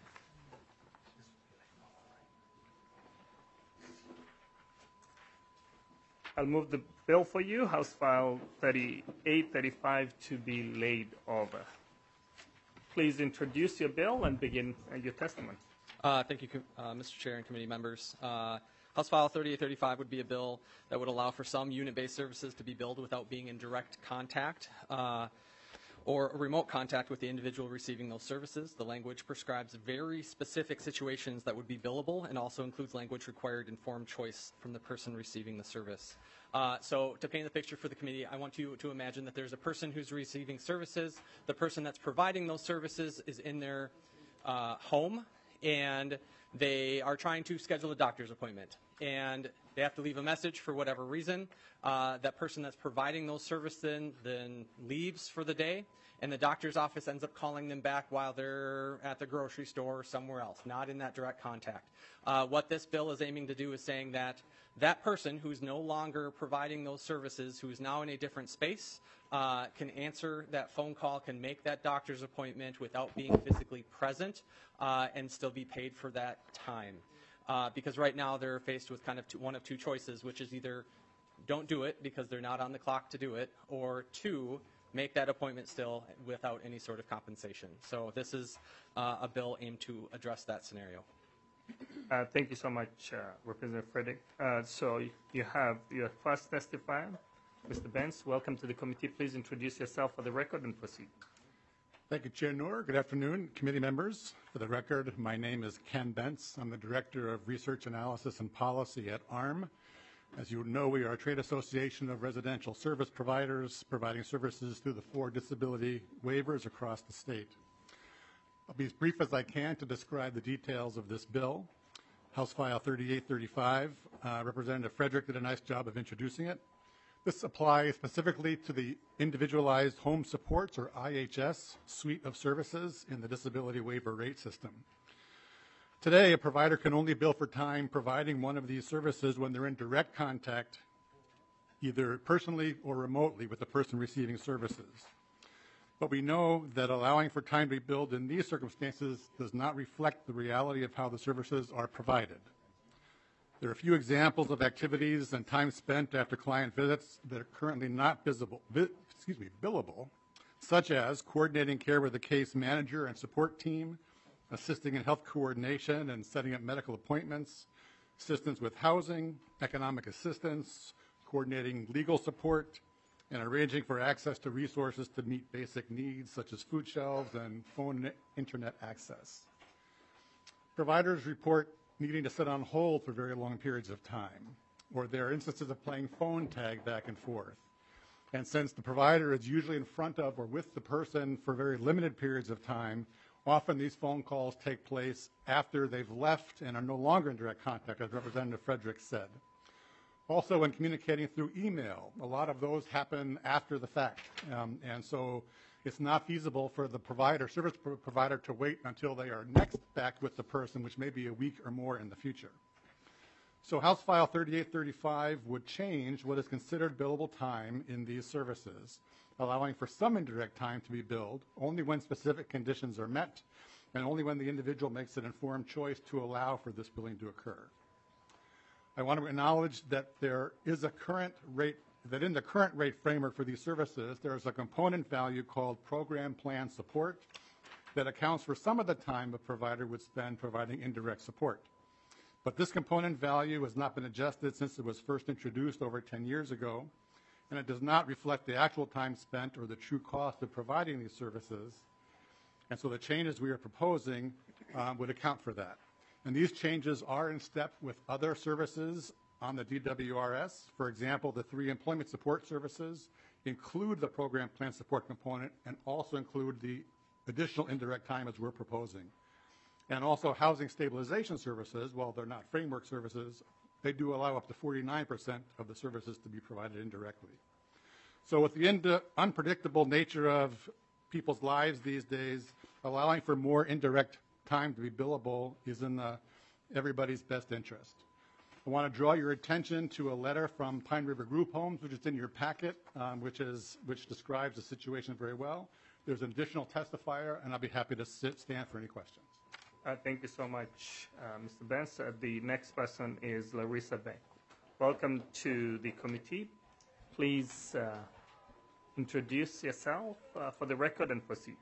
I'll move the bill for you, House File 3835, to be laid over. Please introduce your bill and begin your testimony.
Thank you, Mr. Chair and committee members. House File 3835 would be a bill that would allow for some unit-based services to be billed without being in direct contact or remote contact with the individual receiving those services. The language prescribes very specific situations that would be billable and also includes language required informed choice from the person receiving the service. So to paint the picture for the committee, I want you to imagine that there's a person who's receiving services. The person that's providing those services is in their home, and they are trying to schedule a doctor's appointment. and they have to leave a message for whatever reason. That person that's providing those services then leaves for the day, and the doctor's office ends up calling them back while they're at the grocery store or somewhere else, not in that direct contact. What this bill is aiming to do is saying that that person who's no longer providing those services, who is now in a different space, can answer that phone call, can make that doctor's appointment without being physically present, and still be paid for that time. Because right now they're faced with kind of one of two choices, which is either don't do it because they're not on the clock to do it, or two, make that appointment still without any sort of compensation. So this is a bill aimed to address that scenario.
Thank you so much, Representative Frederick. So you have your first testifier, Mr. Benz. Welcome to the committee. Please introduce yourself for the record and proceed.
Thank you, Chair Noor. Good afternoon, committee members. For the record, my name is Ken Bentz. I'm the Director of Research Analysis and Policy at ARM. As you know, we are a trade association of residential service providers providing services through the 4 disability waivers across the state. I'll be as brief as I can to describe the details of this bill. House File 3835, Representative Frederick did a nice job of introducing it. This applies specifically to the Individualized Home Supports, or IHS, suite of services in the disability waiver rate system. Today, a provider can only bill for time providing one of these services when they're in direct contact, either personally or remotely, with the person receiving services. But we know that allowing for time to be billed in these circumstances does not reflect the reality of how the services are provided. There are a few examples of activities and time spent after client visits that are currently not billable, such as coordinating care with the case manager and support team, assisting in health coordination and setting up medical appointments, assistance with housing, economic assistance, coordinating legal support, and arranging for access to resources to meet basic needs such as food shelves and phone and internet access. Providers report needing to sit on hold for very long periods of time, or there are instances of playing phone tag back and forth. And since the provider is usually in front of or with the person for very limited periods of time, often these phone calls take place after they've left and are no longer in direct contact, as Representative Frederick said. Also, when communicating through email, a lot of those happen after the fact. And so it's not feasible for the service provider to wait until they are next back with the person, which may be a week or more in the future. So House File 3835 would change what is considered billable time in these services, allowing for some indirect time to be billed only when specific conditions are met and only when the individual makes an informed choice to allow for this billing to occur. I want to acknowledge that there is a current rate, that in the current rate framework for these services, there is a component value called program plan support that accounts for some of the time a provider would spend providing indirect support. But this component value has not been adjusted since it was first introduced over 10 years ago, and it does not reflect the actual time spent or the true cost of providing these services. And so the changes we are proposing would account for that. And these changes are in step with other services on the DWRS. For example, the 3 employment support services include the program plan support component and also include the additional indirect time as we're proposing. And also housing stabilization services, while they're not framework services, they do allow up to 49% of the services to be provided indirectly. So with the unpredictable nature of people's lives these days, allowing for more indirect time to be billable is in everybody's best interest. I want to draw your attention to a letter from Pine River Group Homes, which is in your packet, which describes the situation very well. There's an additional testifier, and I'll be happy to stand for any questions.
Thank you so much, Mr. Benz. The next person is Larissa Beck. Welcome to the committee. Please introduce yourself for the record and proceed.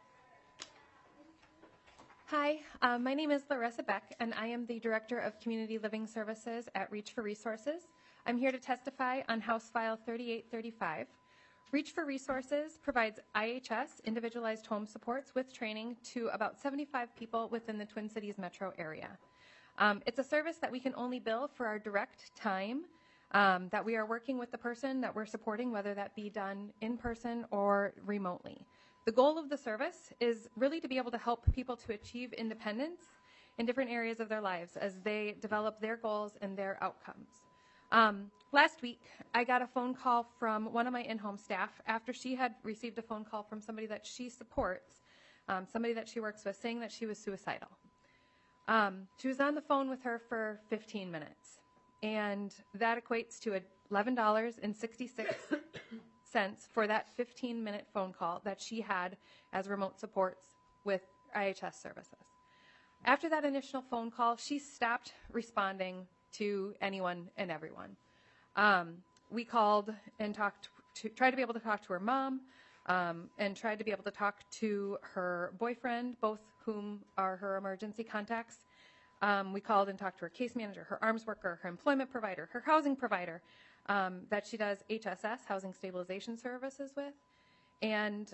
Hi, my name is Larissa Beck, and I am the Director of Community Living Services at Reach for Resources. I'm here to testify on House File 3835. Reach for Resources provides IHS, Individualized Home Supports, with training to about 75 people within the Twin Cities metro area. It's a service that we can only bill for our direct time that we are working with the person that we're supporting, whether that be done in person or remotely. The goal of the service is really to be able to help people to achieve independence in different areas of their lives as they develop their goals and their outcomes. Last week, I got a phone call from one of my in-home staff after she had received a phone call from somebody that she supports, somebody that she works with, saying that she was suicidal. She was on the phone with her for 15 minutes, and that equates to $11.66 for that 15-minute phone call that she had as remote supports with IHS services. After that initial phone call, she stopped responding to anyone and everyone. We called and tried to be able to talk to her mom, and tried to be able to talk to her boyfriend, both whom are her emergency contacts. We called and talked to her case manager, her arms worker, her employment provider, her housing provider, that she does HSS, Housing Stabilization Services, with. And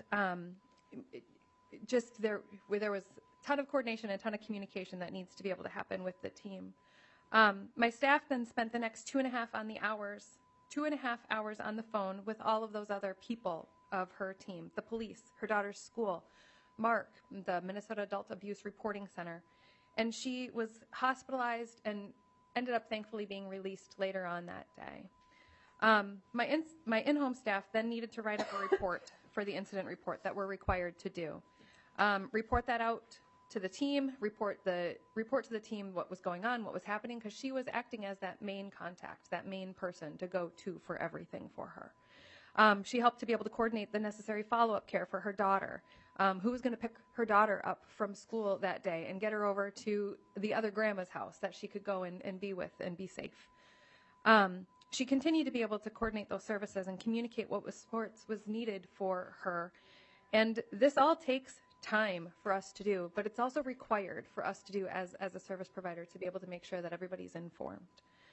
there was a ton of coordination and a ton of communication that needs to be able to happen with the team. My staff then spent the next 2.5 hours on the phone with all of those other people of her team, the police, her daughter's school, Mark, the Minnesota Adult Abuse Reporting Center. And she was hospitalized and ended up thankfully being released later on that day. My in-home staff then needed to write up a report for the incident report that we're required to do. Report that out to the team, report to the team what was going on, what was happening, because she was acting as that main contact, that main person to go to for everything for her. She helped to be able to coordinate the necessary follow-up care for her daughter, who was going to pick her daughter up from school that day and get her over to the other grandma's house that she could go and be with and be safe. She continued to be able to coordinate those services and communicate what supports was needed for her. And this all takes time for us to do, but it's also required for us to do as a service provider to be able to make sure that everybody's informed.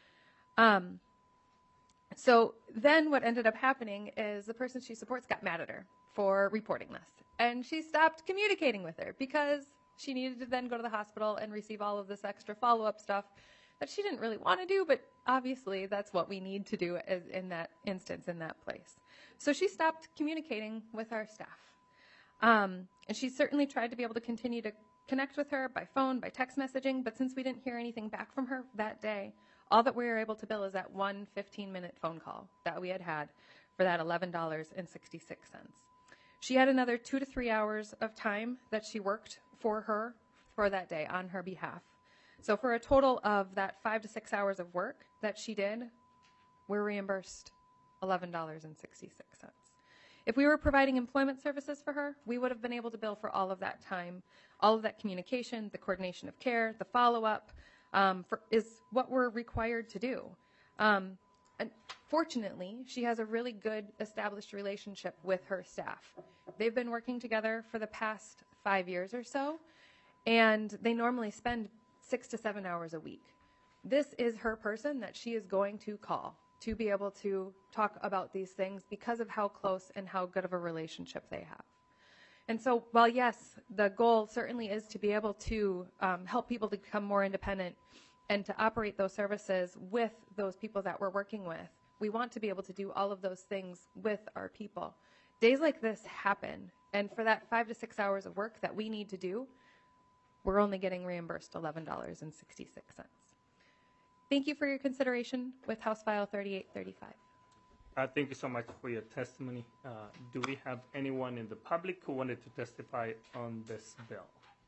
So then what ended up happening is the person she supports got mad at her for reporting this. And she stopped communicating with her because she needed to then go to the hospital and receive all of this extra follow-up stuff that she didn't really want to do, but obviously that's what we need to do in that instance, in that place. So she stopped communicating with our staff. And she certainly tried to be able to continue to connect with her by phone, by text messaging, but since we didn't hear anything back from her that day, all that we were able to bill is that one 15-minute phone call that we had for that $11.66. She had another 2 to 3 hours of time that she worked for her for that day on her behalf. So for a total of that 5 to 6 hours of work that she did, we're reimbursed $11.66. If we were providing employment services for her, we would have been able to bill for all of that time, all of that communication, the coordination of care, the follow-up, is what we're required to do. And fortunately, she has a really good established relationship with her staff. They've been working together for the past 5 years or so, and they normally spend 6 to 7 hours a week. This is her person that she is going to call to be able to talk about these things because of how close and how good of a relationship they have. And so while, yes, the goal certainly is to be able to help people to become more independent and to operate those services with those people that we're working with, we want to be able to do all of those things with our people. Days like this happen, and for that 5 to 6 hours of work that we need to do, we're only getting reimbursed $11.66. Thank you for your consideration with House File 3835.
Thank you so much for your testimony. Do we have anyone in the public who wanted to testify on this bill?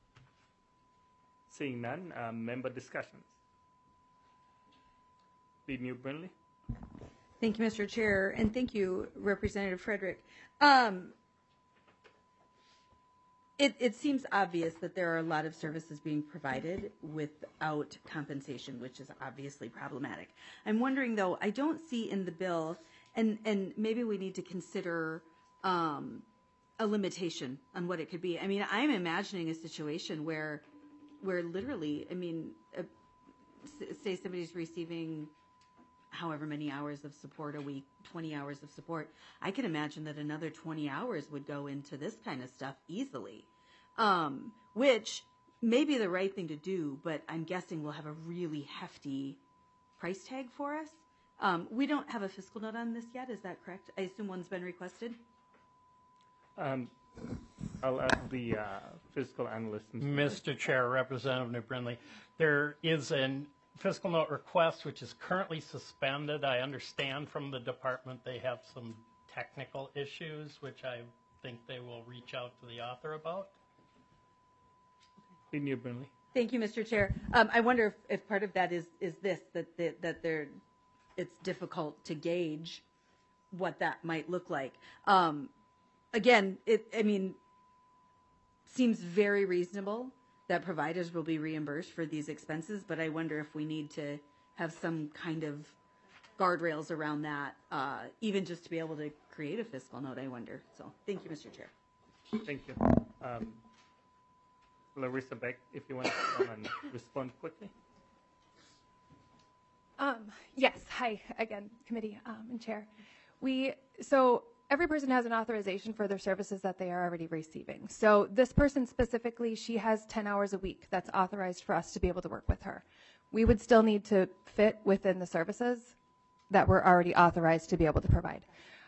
Seeing none, member discussions. Lee New Brinley.
Thank you, Mr. Chair, and thank you, Representative Frederick. It seems obvious that there are a lot of services being provided without compensation, which is obviously problematic. I'm wondering, though, I don't see in the bill, and maybe we need to consider a limitation on what it could be. I mean, I'm imagining a situation where literally, I mean, say somebody's receiving however many hours of support a week, 20 hours of support, I can imagine that another 20 hours would go into this kind of stuff easily, which may be the right thing to do, but I'm guessing we'll have a really hefty price tag for us. We don't have a fiscal note on this yet, is that correct? I assume one's been requested?
I'll ask the fiscal analyst.
Mr. Chair, Representative New Brindley, there is a fiscal note request which is currently suspended. I understand from the department they have some technical issues, which I think they will reach out to the author about.
New Brindley.
Thank you, Mr. Chair. I wonder if part of that is this, that it's difficult to gauge what that might look like. Again, seems very reasonable that providers will be reimbursed for these expenses, but I wonder if we need to have some kind of guardrails around that, even just to be able to create a fiscal note, I wonder. So thank you, Mr. Chair.
Thank you. Larissa Beck, if you want to come and respond quickly.
Yes. Hi again, committee and chair. So every person has an authorization for their services that they are already receiving. So this person specifically, she has 10 hours a week that's authorized for us to be able to work with her. We would still need to fit within the services that we're already authorized to be able to provide.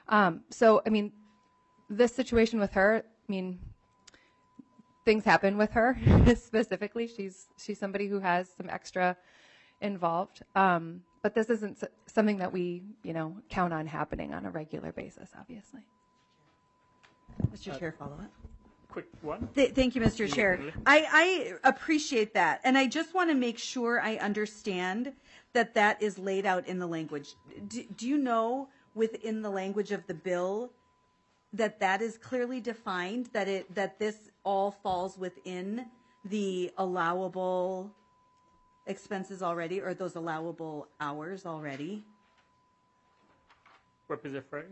This situation with her, things happen with her specifically. She's somebody who has some extra involved. But this isn't something that we, count on happening on a regular basis, obviously.
Mr. Chair, follow up.
Quick one.
Thank you, Mr. Chair. I appreciate that. And I just want to make sure I understand that is laid out in the language. Do you know within the language of the bill that is clearly defined, that this all falls within the allowable expenses already, or those allowable hours already?
Representative Frey?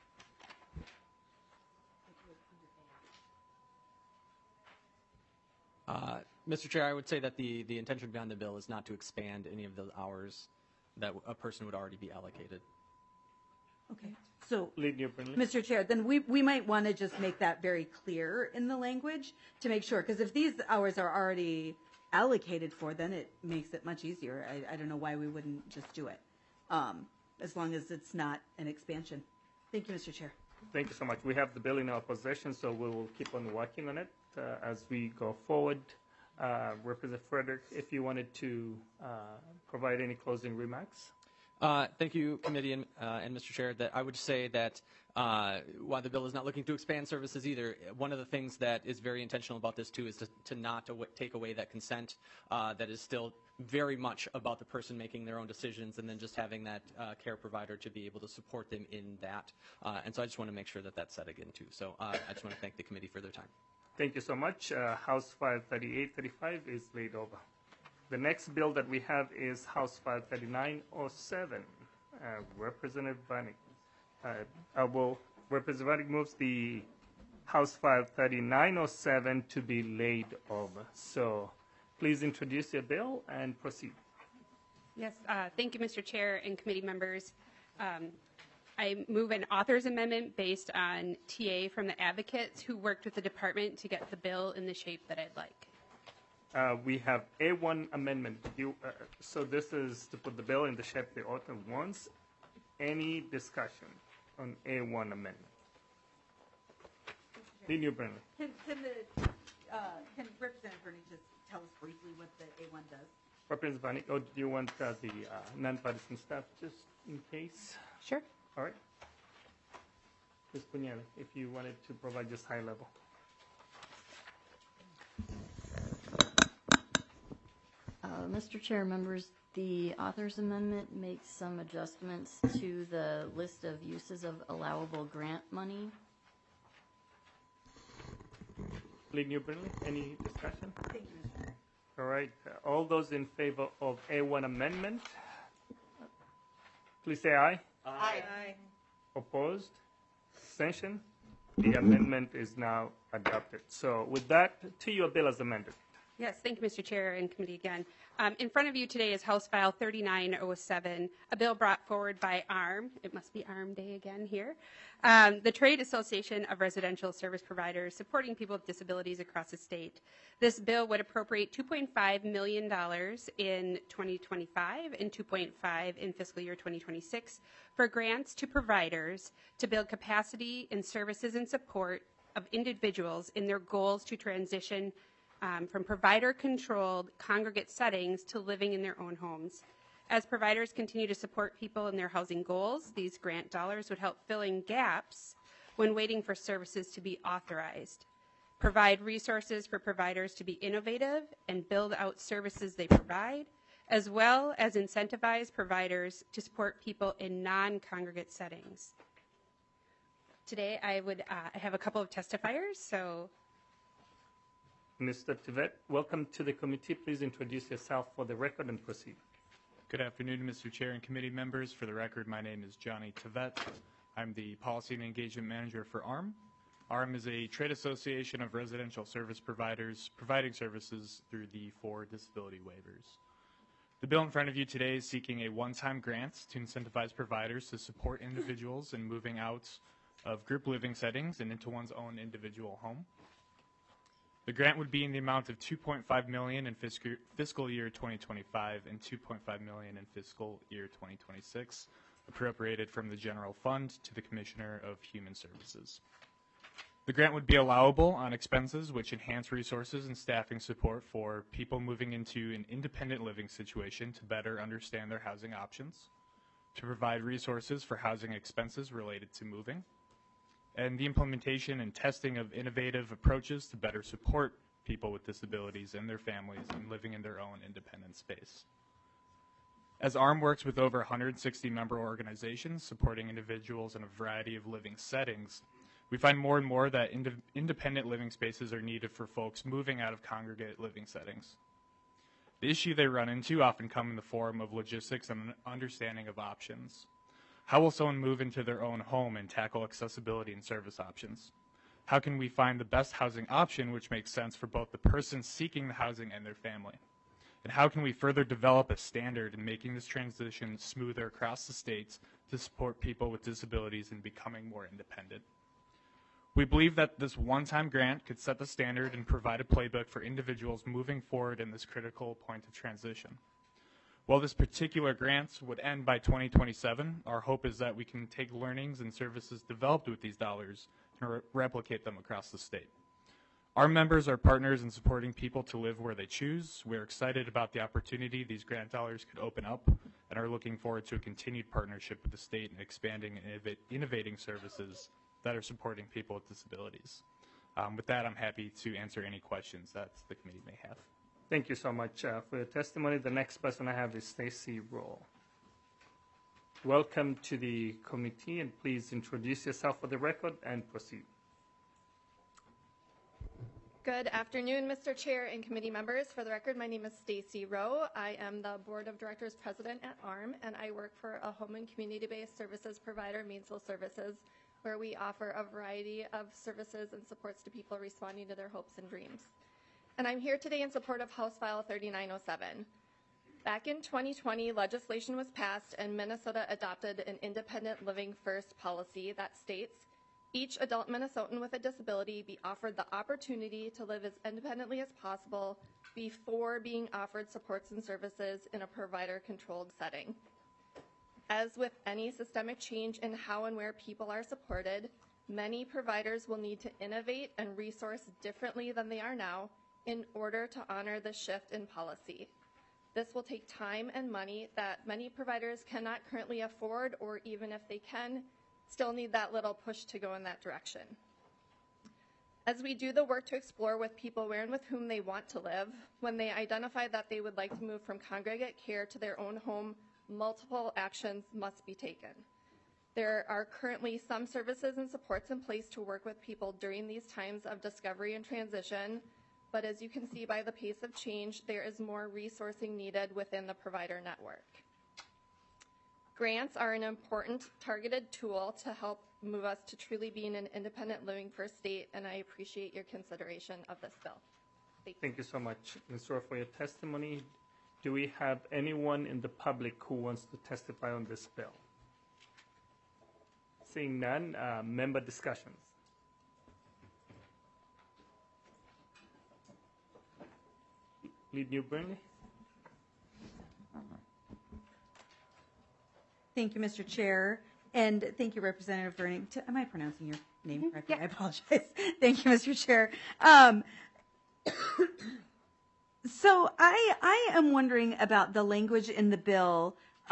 Mr. Chair, I would say that the intention behind the bill is not to expand any of the hours that a person would already be allocated.
Okay. So,
Lead Brindley.
Mr. Chair, then we might want to just make that very clear in the language to make sure, because if these hours are already allocated for, then it makes it much easier. I don't know why we wouldn't just do it, as long as it's not an expansion. Thank you, Mr. Chair.
Thank you so much. We have the bill in our possession, so we will keep on working on it as we go forward. Representative Frederick, if you wanted to provide any closing remarks.
Thank you, committee and Mr. Chair. That I would say that while the bill is not looking to expand services either, one of the things that is very intentional about this too is to not take away that consent that is still very much about the person making their own decisions, and then just having that care provider to be able to support them in that. And so I just want to make sure that that's said again too. So I just want to thank the committee for their time.
Thank you so much. House File 3835 is laid over. The next bill that we have is House File 3907. Representative Vanik. Representative Vanik moves the House File 3907 to be laid over. So please introduce your bill and proceed.
Yes, thank you, Mr. Chair and committee members. I move an author's amendment based on TA from the advocates who worked with the department to get the bill in the shape that I'd like.
We have A1 amendment. So this is to put the bill in the shape the author wants. Any discussion on A1 amendment? New Brindley.
Can Representative Bernie just tell us briefly what the A1 does?
Representative Vanik, or do you want the nonpartisan staff just in case?
Sure.
All right. Ms. Pugnale, if you wanted to provide just high level.
Mr. Chair, members, the author's amendment makes some adjustments to the list of uses of allowable grant money.
New Brindley, any discussion?
Thank you, Mr. Chair.
All right. All those in favor of A1 amendment, please say aye.
Aye.
Opposed? Abstention? The amendment is now adopted. So with that, to your bill as amended.
Yes, thank you, Mr. Chair and committee again. In front of you today is House File 3907, a bill brought forward by ARM. It must be ARM Day again here. The Trade Association of Residential Service Providers supporting people with disabilities across the state. This bill would appropriate $2.5 million in 2025 and $2.5 in fiscal year 2026 for grants to providers to build capacity in services and support of individuals in their goals to transition from provider-controlled congregate settings to living in their own homes. As providers continue to support people in their housing goals, these grant dollars would help fill in gaps when waiting for services to be authorized, provide resources for providers to be innovative and build out services they provide, as well as incentivize providers to support people in non-congregate settings. Today, I have a couple of testifiers, so.
Mr. Tevet, welcome to the committee. Please introduce yourself for the record and proceed.
Good afternoon, Mr. Chair and committee members. For the record, my name is Johnny Tevet. I'm the Policy and Engagement Manager for ARM. ARM is a trade association of residential service providers providing services through the 4 disability waivers. The bill in front of you today is seeking a one-time grant to incentivize providers to support individuals in moving out of group living settings and into one's own individual home. The grant would be in the amount of $2.5 million in fiscal year 2025 and $2.5 million in fiscal year 2026, appropriated from the general fund to the Commissioner of Human Services. The grant would be allowable on expenses which enhance resources and staffing support for people moving into an independent living situation to better understand their housing options, to provide resources for housing expenses related to moving, and the implementation and testing of innovative approaches to better support people with disabilities and their families in living in their own independent space. As ARM works with over 160 member organizations supporting individuals in a variety of living settings, we find more and more that independent living spaces are needed for folks moving out of congregate living settings. The issue they run into often come in the form of logistics and an understanding of options. How will someone move into their own home and tackle accessibility and service options? How can we find the best housing option which makes sense for both the person seeking the housing and their family? And how can we further develop a standard in making this transition smoother across the states to support people with disabilities in becoming more independent? We believe that this one-time grant could set the standard and provide a playbook for individuals moving forward in this critical point of transition. While this particular grant would end by 2027, our hope is that we can take learnings and services developed with these dollars and replicate them across the state. Our members are partners in supporting people to live where they choose. We're excited about the opportunity these grant dollars could open up and are looking forward to a continued partnership with the state in expanding and innovating services that are supporting people with disabilities. With that, I'm happy to answer any questions that the committee may have.
Thank you so much for your testimony. The next person I have is Stacy Rowe. Welcome to the committee, and please introduce yourself for the record and proceed.
Good afternoon, Mr. Chair and committee members. For the record, my name is Stacy Rowe. I am the Board of Directors President at ARM, and I work for a home and community-based services provider, Mainsville Services, where we offer a variety of services and supports to people responding to their hopes and dreams. And I'm here today in support of House File 3907. Back in 2020, legislation was passed and Minnesota adopted an independent living first policy that states each adult Minnesotan with a disability be offered the opportunity to live as independently as possible before being offered supports and services in a provider-controlled setting. As with any systemic change in how and where people are supported, many providers will need to innovate and resource differently than they are now in order to honor the shift in policy. This will take time and money that many providers cannot currently afford, or even if they can, still need that little push to go in that direction. As we do the work to explore with people where and with whom they want to live, when they identify that they would like to move from congregate care to their own home, multiple actions must be taken. There are currently some services and supports in place to work with people during these times of discovery and transition, but as you can see by the pace of change, there is more resourcing needed within the provider network. Grants are an important targeted tool to help move us to truly being an independent living first state, and I appreciate your consideration of this bill.
Thank you so much, Ms. Rowe, for your testimony. Do we have anyone in the public who wants to testify on this bill? Seeing none, member discussions. Lead New Burnley.
Thank you, Mr. Chair. And thank you, Representative Vernon. Am I pronouncing your name correctly? Yeah. I apologize. Thank you, Mr. Chair. So I am wondering about the language in the bill.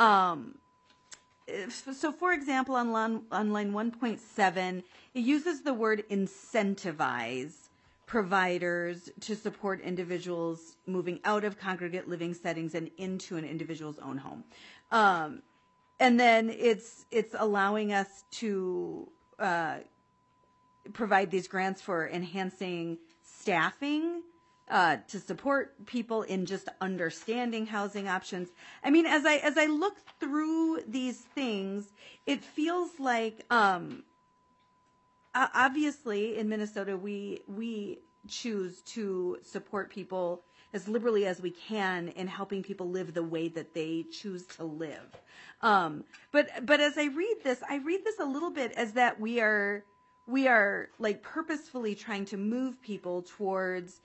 So, for example, on line 1.7, it uses the word incentivize providers to support individuals moving out of congregate living settings and into an individual's own home. And then it's allowing us to provide these grants for enhancing staffing to support people in just understanding housing options. I mean, as I look through these things, it feels like obviously in Minnesota we choose to support people as liberally as we can in helping people live the way that they choose to live. But as I read this a little bit as that we are like purposefully trying to move people towards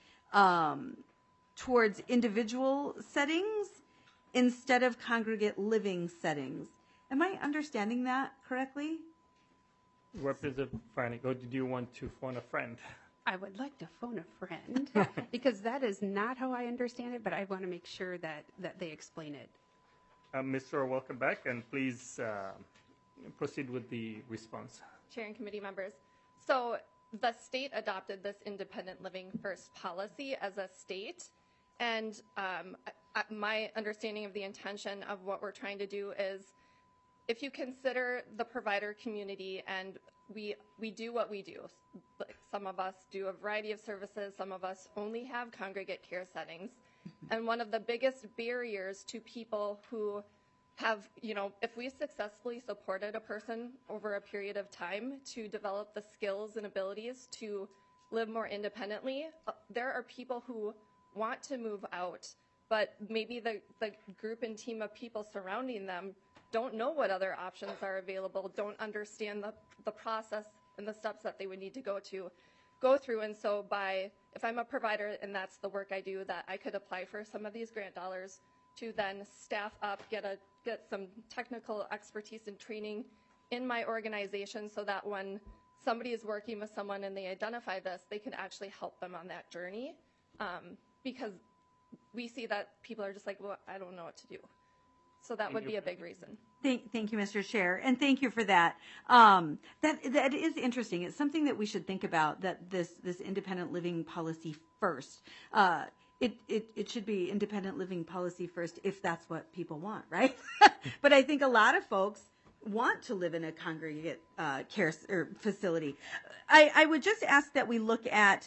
individual settings instead of congregate living settings. Am I understanding that correctly?
Representative Farnigo, did you want to phone a friend?
I would like to phone a friend because that is not how I understand it, but I want to make sure that they explain it.
Ms. Rohr, welcome back, and please proceed with the response.
Chair and committee members. So the state adopted this independent living first policy as a state, and my understanding of the intention of what we're trying to do is, if you consider the provider community, and we do what we do. Some of us do a variety of services. Some of us only have congregate care settings. And one of the biggest barriers to people who have, if we successfully supported a person over a period of time to develop the skills and abilities to live more independently, there are people who want to move out, but maybe the group and team of people surrounding them don't know what other options are available, don't understand the process and the steps that they would need to go through. And so if I'm a provider and that's the work I do, that I could apply for some of these grant dollars to then staff up, get some technical expertise and training in my organization so that when somebody is working with someone and they identify this, they can actually help them on that journey. Because we see that people are just like, well, I don't know what to do. So that would be a big reason.
Thank you, Mr. Chair, and thank you for that. That is interesting. It's something that we should think about, that this independent living policy first. It should be independent living policy first if that's what people want, right? But I think a lot of folks want to live in a congregate care facility. I would just ask that we look at,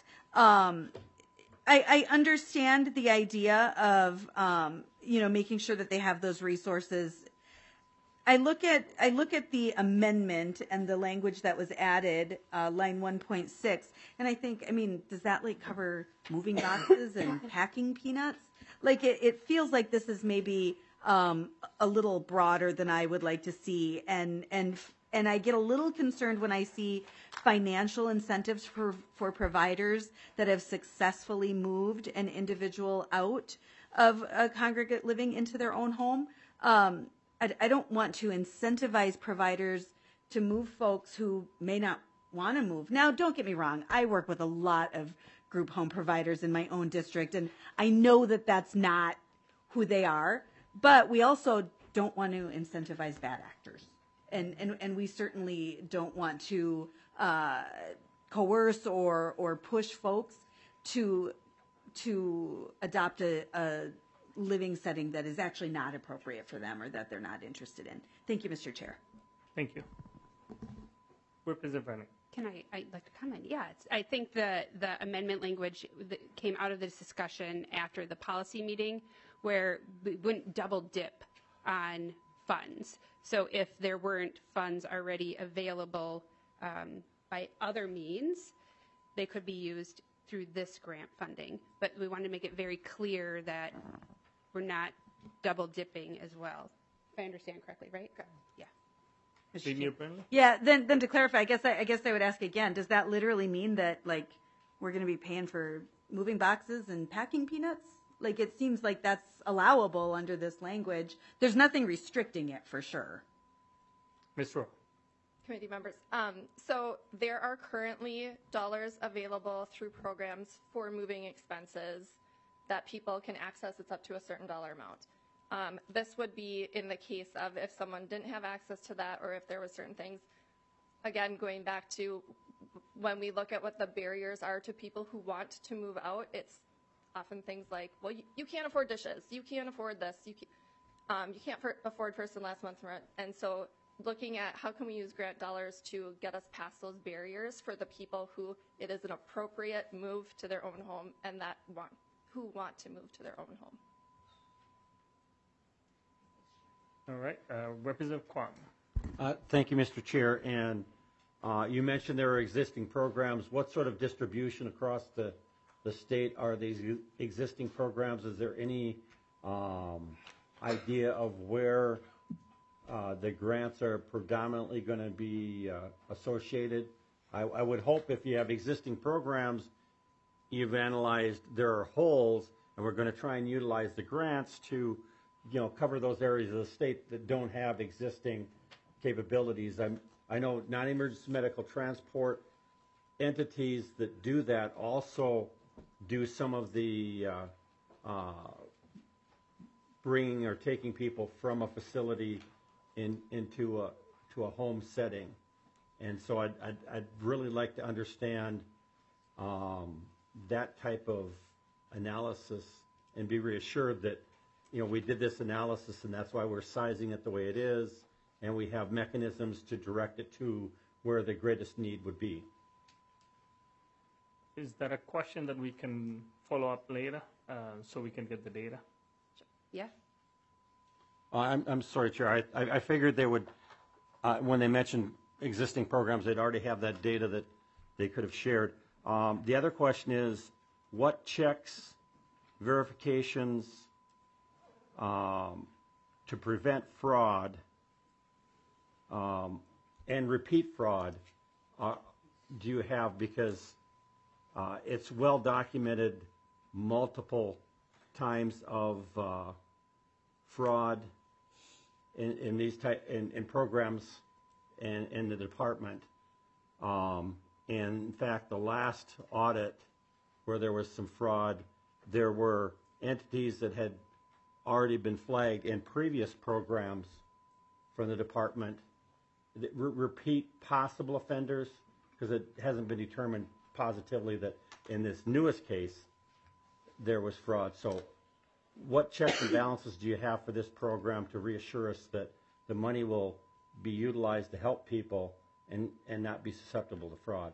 I understand the idea of, making sure that they have those resources. I look at the amendment and the language that was added, line 1.6, and I think, does that cover moving boxes and packing peanuts? It feels like this is maybe a little broader than I would like to see, and I get a little concerned when I see financial incentives for providers that have successfully moved an individual out of a congregate living into their own home. I don't want to incentivize providers to move folks who may not want to move. Now, don't get me wrong. I work with a lot of group home providers in my own district, and I know that that's not who they are, but we also don't want to incentivize bad actors. And we certainly don't want to coerce or push folks to adopt a living setting that is actually not appropriate for them or that they're not interested in. Thank you, Mr. Chair.
Thank you. Representative Vernon.
I'd like to comment. Yeah, I think the amendment language that came out of this discussion after the policy meeting, where we wouldn't double dip on funds. So if there weren't funds already available by other means, they could be used through this grant funding. But we want to make it very clear that we're not double dipping as well. If I understand correctly, right? Yeah.
Yeah. Then to clarify, I guess I would ask again. Does that literally mean that we're going to be paying for moving boxes and packing peanuts? It seems like that's allowable under this language. There's nothing restricting it for sure.
Ms. Rohr.
Committee members. So there are currently dollars available through programs for moving expenses that people can access. It's up to a certain dollar amount. This would be in the case of if someone didn't have access to that, or if there were certain things. Again, going back to when we look at what the barriers are to people who want to move out, it's often things like, well, you can't afford dishes, you can't afford this, you can't afford first and last month's rent. And so looking at how can we use grant dollars to get us past those barriers for the people who it is an appropriate move to their own home and who want to move to their own home.
All right, Representative Kwan.
Thank you, Mr. Chair. And you mentioned there are existing programs. What sort of distribution across the state are these existing programs? Is there any idea of where the grants are predominantly going to be associated? I would hope if you have existing programs, you've analyzed there are holes, and we're going to try and utilize the grants to, cover those areas of the state that don't have existing capabilities. I know non-emergency medical transport entities that do that also do some of the bringing or taking people from a facility into a home setting. And so I'd really like to understand that type of analysis and be reassured that, we did this analysis and that's why we're sizing it the way it is, and we have mechanisms to direct it to where the greatest need would be.
Is that a question that we can follow up later so we can get the data?
Yeah.
I'm sorry, Chair. I figured they would, when they mentioned existing programs, they'd already have that data that they could have shared. The other question is, what checks, verifications to prevent fraud and repeat fraud do you have? Because it's well documented multiple times of fraud in these in programs in the department. And in fact, the last audit where there was some fraud, there were entities that had already been flagged in previous programs from the department, repeat possible offenders, because it hasn't been determined positively that in this newest case there was fraud. So what checks and balances do you have for this program to reassure us that the money will be utilized to help people and not be susceptible to fraud?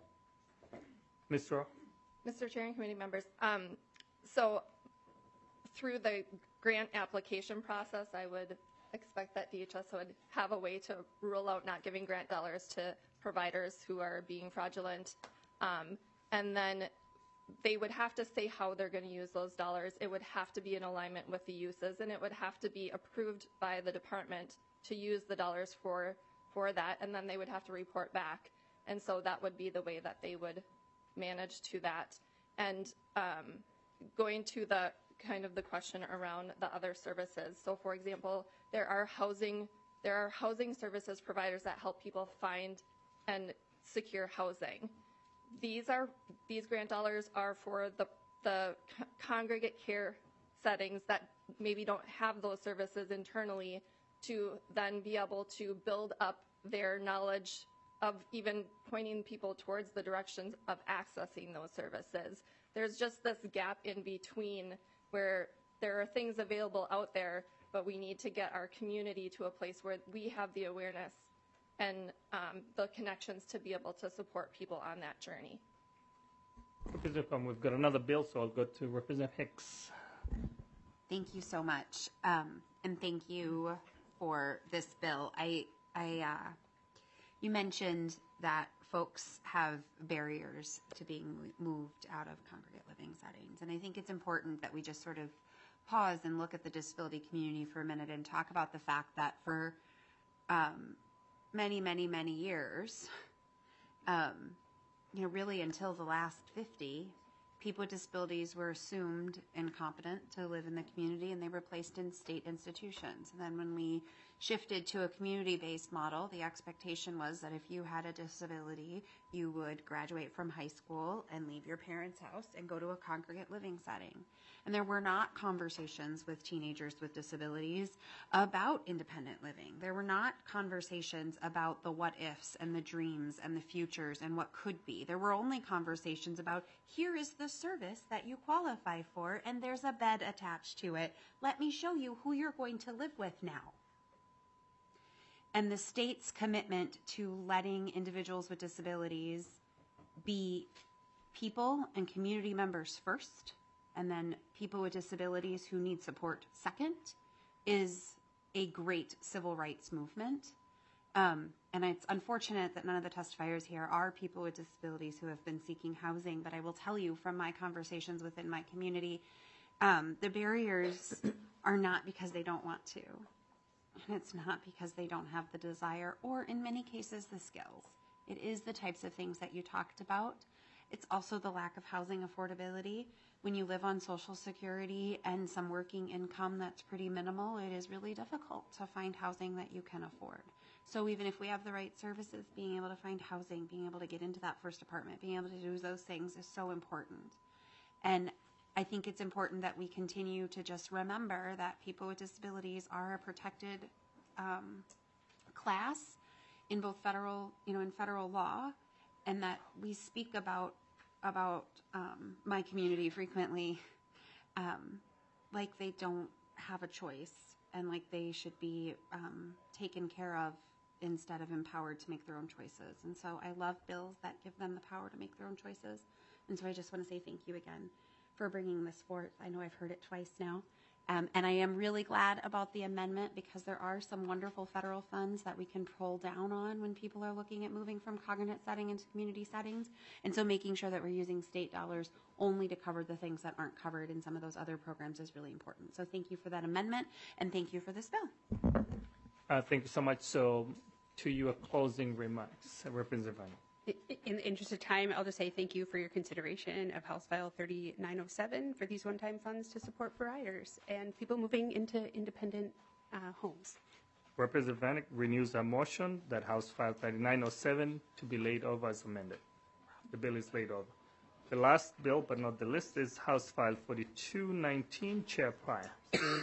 Ms. Rowe?
Mr. Chair and committee members, so through the grant application process, I would expect that DHS would have a way to rule out not giving grant dollars to providers who are being fraudulent. And then they would have to say how they're going to use those dollars. It would have to be in alignment with the uses, and it would have to be approved by the department to use the dollars for that, and then they would have to report back. And so that would be the way that they would manage to that. And going to the kind of the question around the other services. So for example, there are housing services providers that help people find and secure housing. These grant dollars are for the congregate care settings that maybe don't have those services internally, to then be able to build up their knowledge of even pointing people towards the directions of accessing those services. There's just this gap in between where there are things available out there, but we need to get our community to a place where we have the awareness and the connections to be able to support people on that journey.
Representative, we've got another bill, so I'll go to Representative Hicks.
Thank you so much, and thank you for this bill. You mentioned that folks have barriers to being moved out of congregate living settings, and I think it's important that we just sort of pause and look at the disability community for a minute and talk about the fact that for many, many, many years, really until the last 50, people with disabilities were assumed incompetent to live in the community, and they were placed in state institutions. And then when we shifted to a community-based model, the expectation was that if you had a disability, you would graduate from high school and leave your parents' house and go to a congregate living setting. And there were not conversations with teenagers with disabilities about independent living. There were not conversations about the what ifs and the dreams and the futures and what could be. There were only conversations about, here is the service that you qualify for and there's a bed attached to it. Let me show you who you're going to live with now. And the state's commitment to letting individuals with disabilities be people and community members first, and then people with disabilities who need support second, is a great civil rights movement. And it's unfortunate that none of the testifiers here are people with disabilities who have been seeking housing, but I will tell you from my conversations within my community, the barriers are not because they don't want to. And it's not because they don't have the desire or, in many cases, the skills. It is the types of things that you talked about. It's also the lack of housing affordability. When you live on Social Security and some working income that's pretty minimal, it is really difficult to find housing that you can afford. So even if we have the right services, being able to find housing, being able to get into that first apartment, being able to do those things is so important. And I think it's important that we continue to just remember that people with disabilities are a protected class in both federal, in federal law, and that we speak about my community frequently like they don't have a choice and like they should be taken care of instead of empowered to make their own choices. And so I love bills that give them the power to make their own choices. And so I just want to say thank you again for bringing this forth. I know I've heard it twice now. And I am really glad about the amendment because there are some wonderful federal funds that we can pull down on when people are looking at moving from congregate setting into community settings. And so making sure that we're using state dollars only to cover the things that aren't covered in some of those other programs is really important. So thank you for that amendment and thank you for this bill.
Thank you so much. So to your closing remarks, Representative Vine.
In the interest of time, I'll just say thank you for your consideration of House File 3907 for these one-time funds to support providers and people moving into independent homes.
Representative Vanek renews a motion that House File 3907 to be laid over as amended. The bill is laid over. The last bill, but not the least, is House File 4219, Chair Pryor.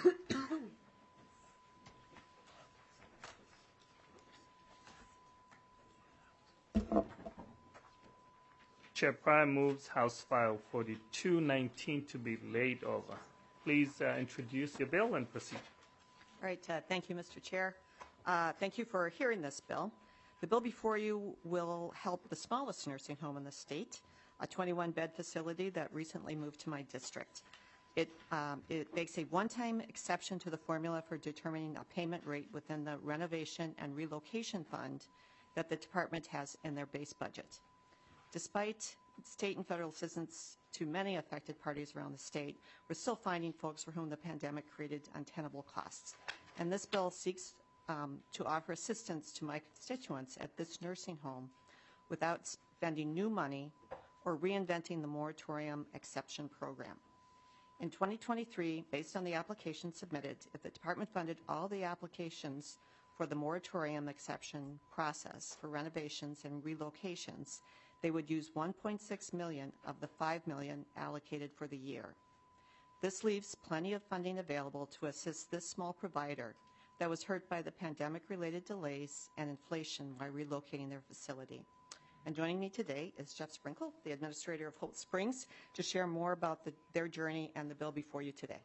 Chair Pryor moves House File 4219 to be laid over. Please introduce your bill and proceed.
All right, thank you, Mr. Chair. Thank you for hearing this bill. The bill before you will help the smallest nursing home in the state, a 21-bed facility that recently moved to my district. It makes a one-time exception to the formula for determining a payment rate within the renovation and relocation fund that the department has in their base budget. Despite state and federal assistance to many affected parties around the state, we're still finding folks for whom the pandemic created untenable costs. And this bill seeks to offer assistance to my constituents at this nursing home without spending new money or reinventing the moratorium exception program. In 2023, based on the application submitted, if the department funded all the applications for the moratorium exception process for renovations and relocations, they would use $1.6 million of the $5 million allocated for the year. This leaves plenty of funding available to assist this small provider that was hurt by the pandemic-related delays and inflation while relocating their facility. And joining me today is Jeff Sprinkle, the administrator of Hope Springs, to share more about their journey and the bill before you today.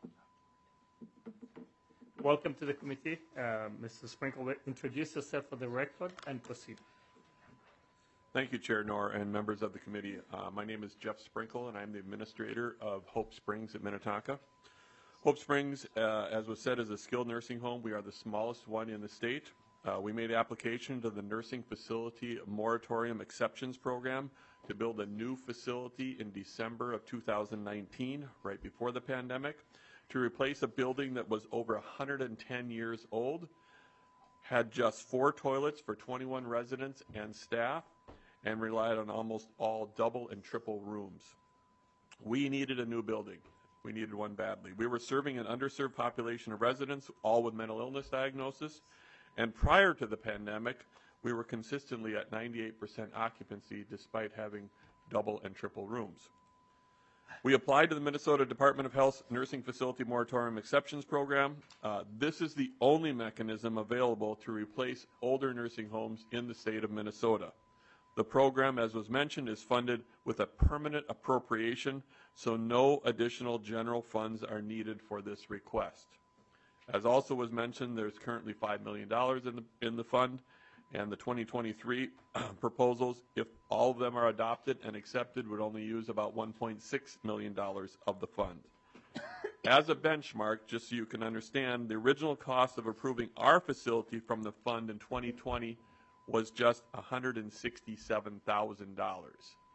Welcome to the committee. Mr. Sprinkle, introduce yourself for the record and proceed.
Thank you, Chair Knorr and members of the committee. My name is Jeff Sprinkle, and I'm the administrator of Hope Springs at Minnetonka. Hope Springs, as was said, is a skilled nursing home. We are the smallest one in the state. We made application to the Nursing Facility Moratorium Exceptions Program to build a new facility in December of 2019, right before the pandemic, to replace a building that was over 110 years old, had just 4 toilets for 21 residents and staff, and relied on almost all double and triple rooms. We needed a new building. We needed one badly. We were serving an underserved population of residents, all with mental illness diagnosis, And prior to the pandemic, we were consistently at 98% occupancy despite having double and triple rooms. We applied to the Minnesota Department of Health's Nursing Facility Moratorium Exceptions Program. This is the only mechanism available to replace older nursing homes in the state of Minnesota. The program, as was mentioned, is funded with a permanent appropriation, so no additional general funds are needed for this request. As also was mentioned, there's currently $5 million in the fund, and the 2023 proposals, if all of them are adopted and accepted, would only use about $1.6 million of the fund. As a benchmark, just so you can understand, the original cost of approving our facility from the fund in 2020 was just $167,000.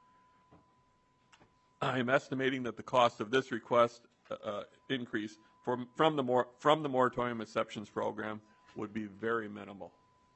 I'm estimating that the cost of this request increase from the moratorium exceptions program would be very minimal.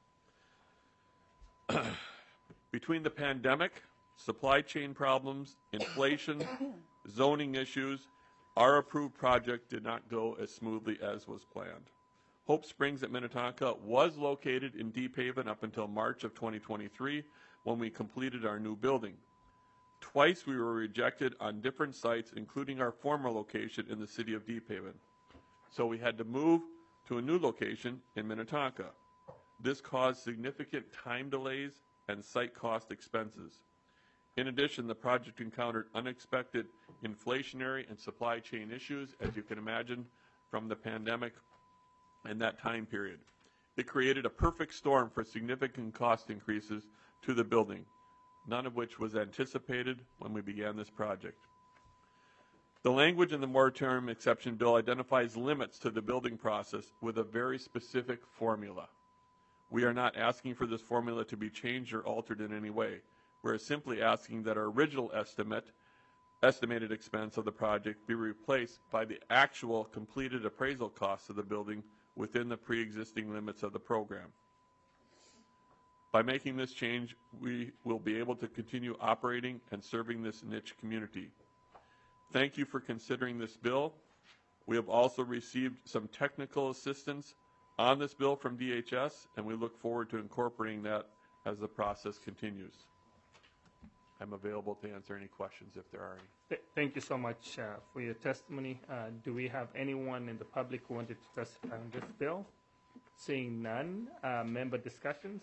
Between the pandemic, supply chain problems, inflation, zoning issues, our approved project did not go as smoothly as was planned. Hope Springs at Minnetonka was located in Deep Haven up until March of 2023 when we completed our new building. Twice we were rejected on different sites, including our former location in the city of Deep Haven. So we had to move to a new location in Minnetonka. This caused significant time delays and site cost expenses. In addition, the project encountered unexpected inflationary and supply chain issues, as you can imagine, from the pandemic and that time period. It created a perfect storm for significant cost increases to the building, none of which was anticipated when we began this project. The language in the moratorium exception bill identifies limits to the building process with a very specific formula. We are not asking for this formula to be changed or altered in any way. We're simply asking that our original estimated expense of the project be replaced by the actual completed appraisal costs of the building within the pre-existing limits of the program. By making this change, we will be able to continue operating and serving this niche community. Thank you for considering this bill. We have also received some technical assistance on this bill from DHS, and we look forward to incorporating that as the process continues. I'm available to answer any questions if there are any.
Thank you so much for your testimony. Do we have anyone in the public who wanted to testify on this bill? Seeing none, member discussions?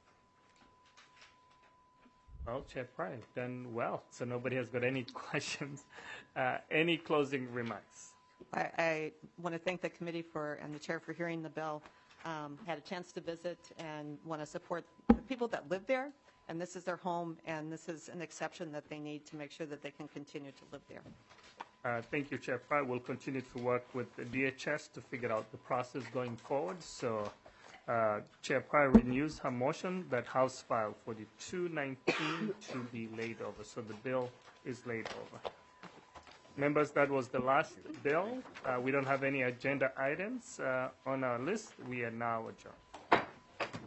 Well, Chair Pryor, done well, so nobody has got any questions. Any closing remarks?
I want to thank the committee and the chair for hearing the bill. Had a chance to visit and want to support the people that live there, and this is their home, and this is an exception that they need to make sure that they can continue to live there.
Thank you, Chair Pryor. We'll continue to work with the DHS to figure out the process going forward. So Chair Pryor renews her motion that House File 4219 to be laid over. So the bill is laid over. Members, that was the last bill. We don't have any agenda items on our list. We are now adjourned.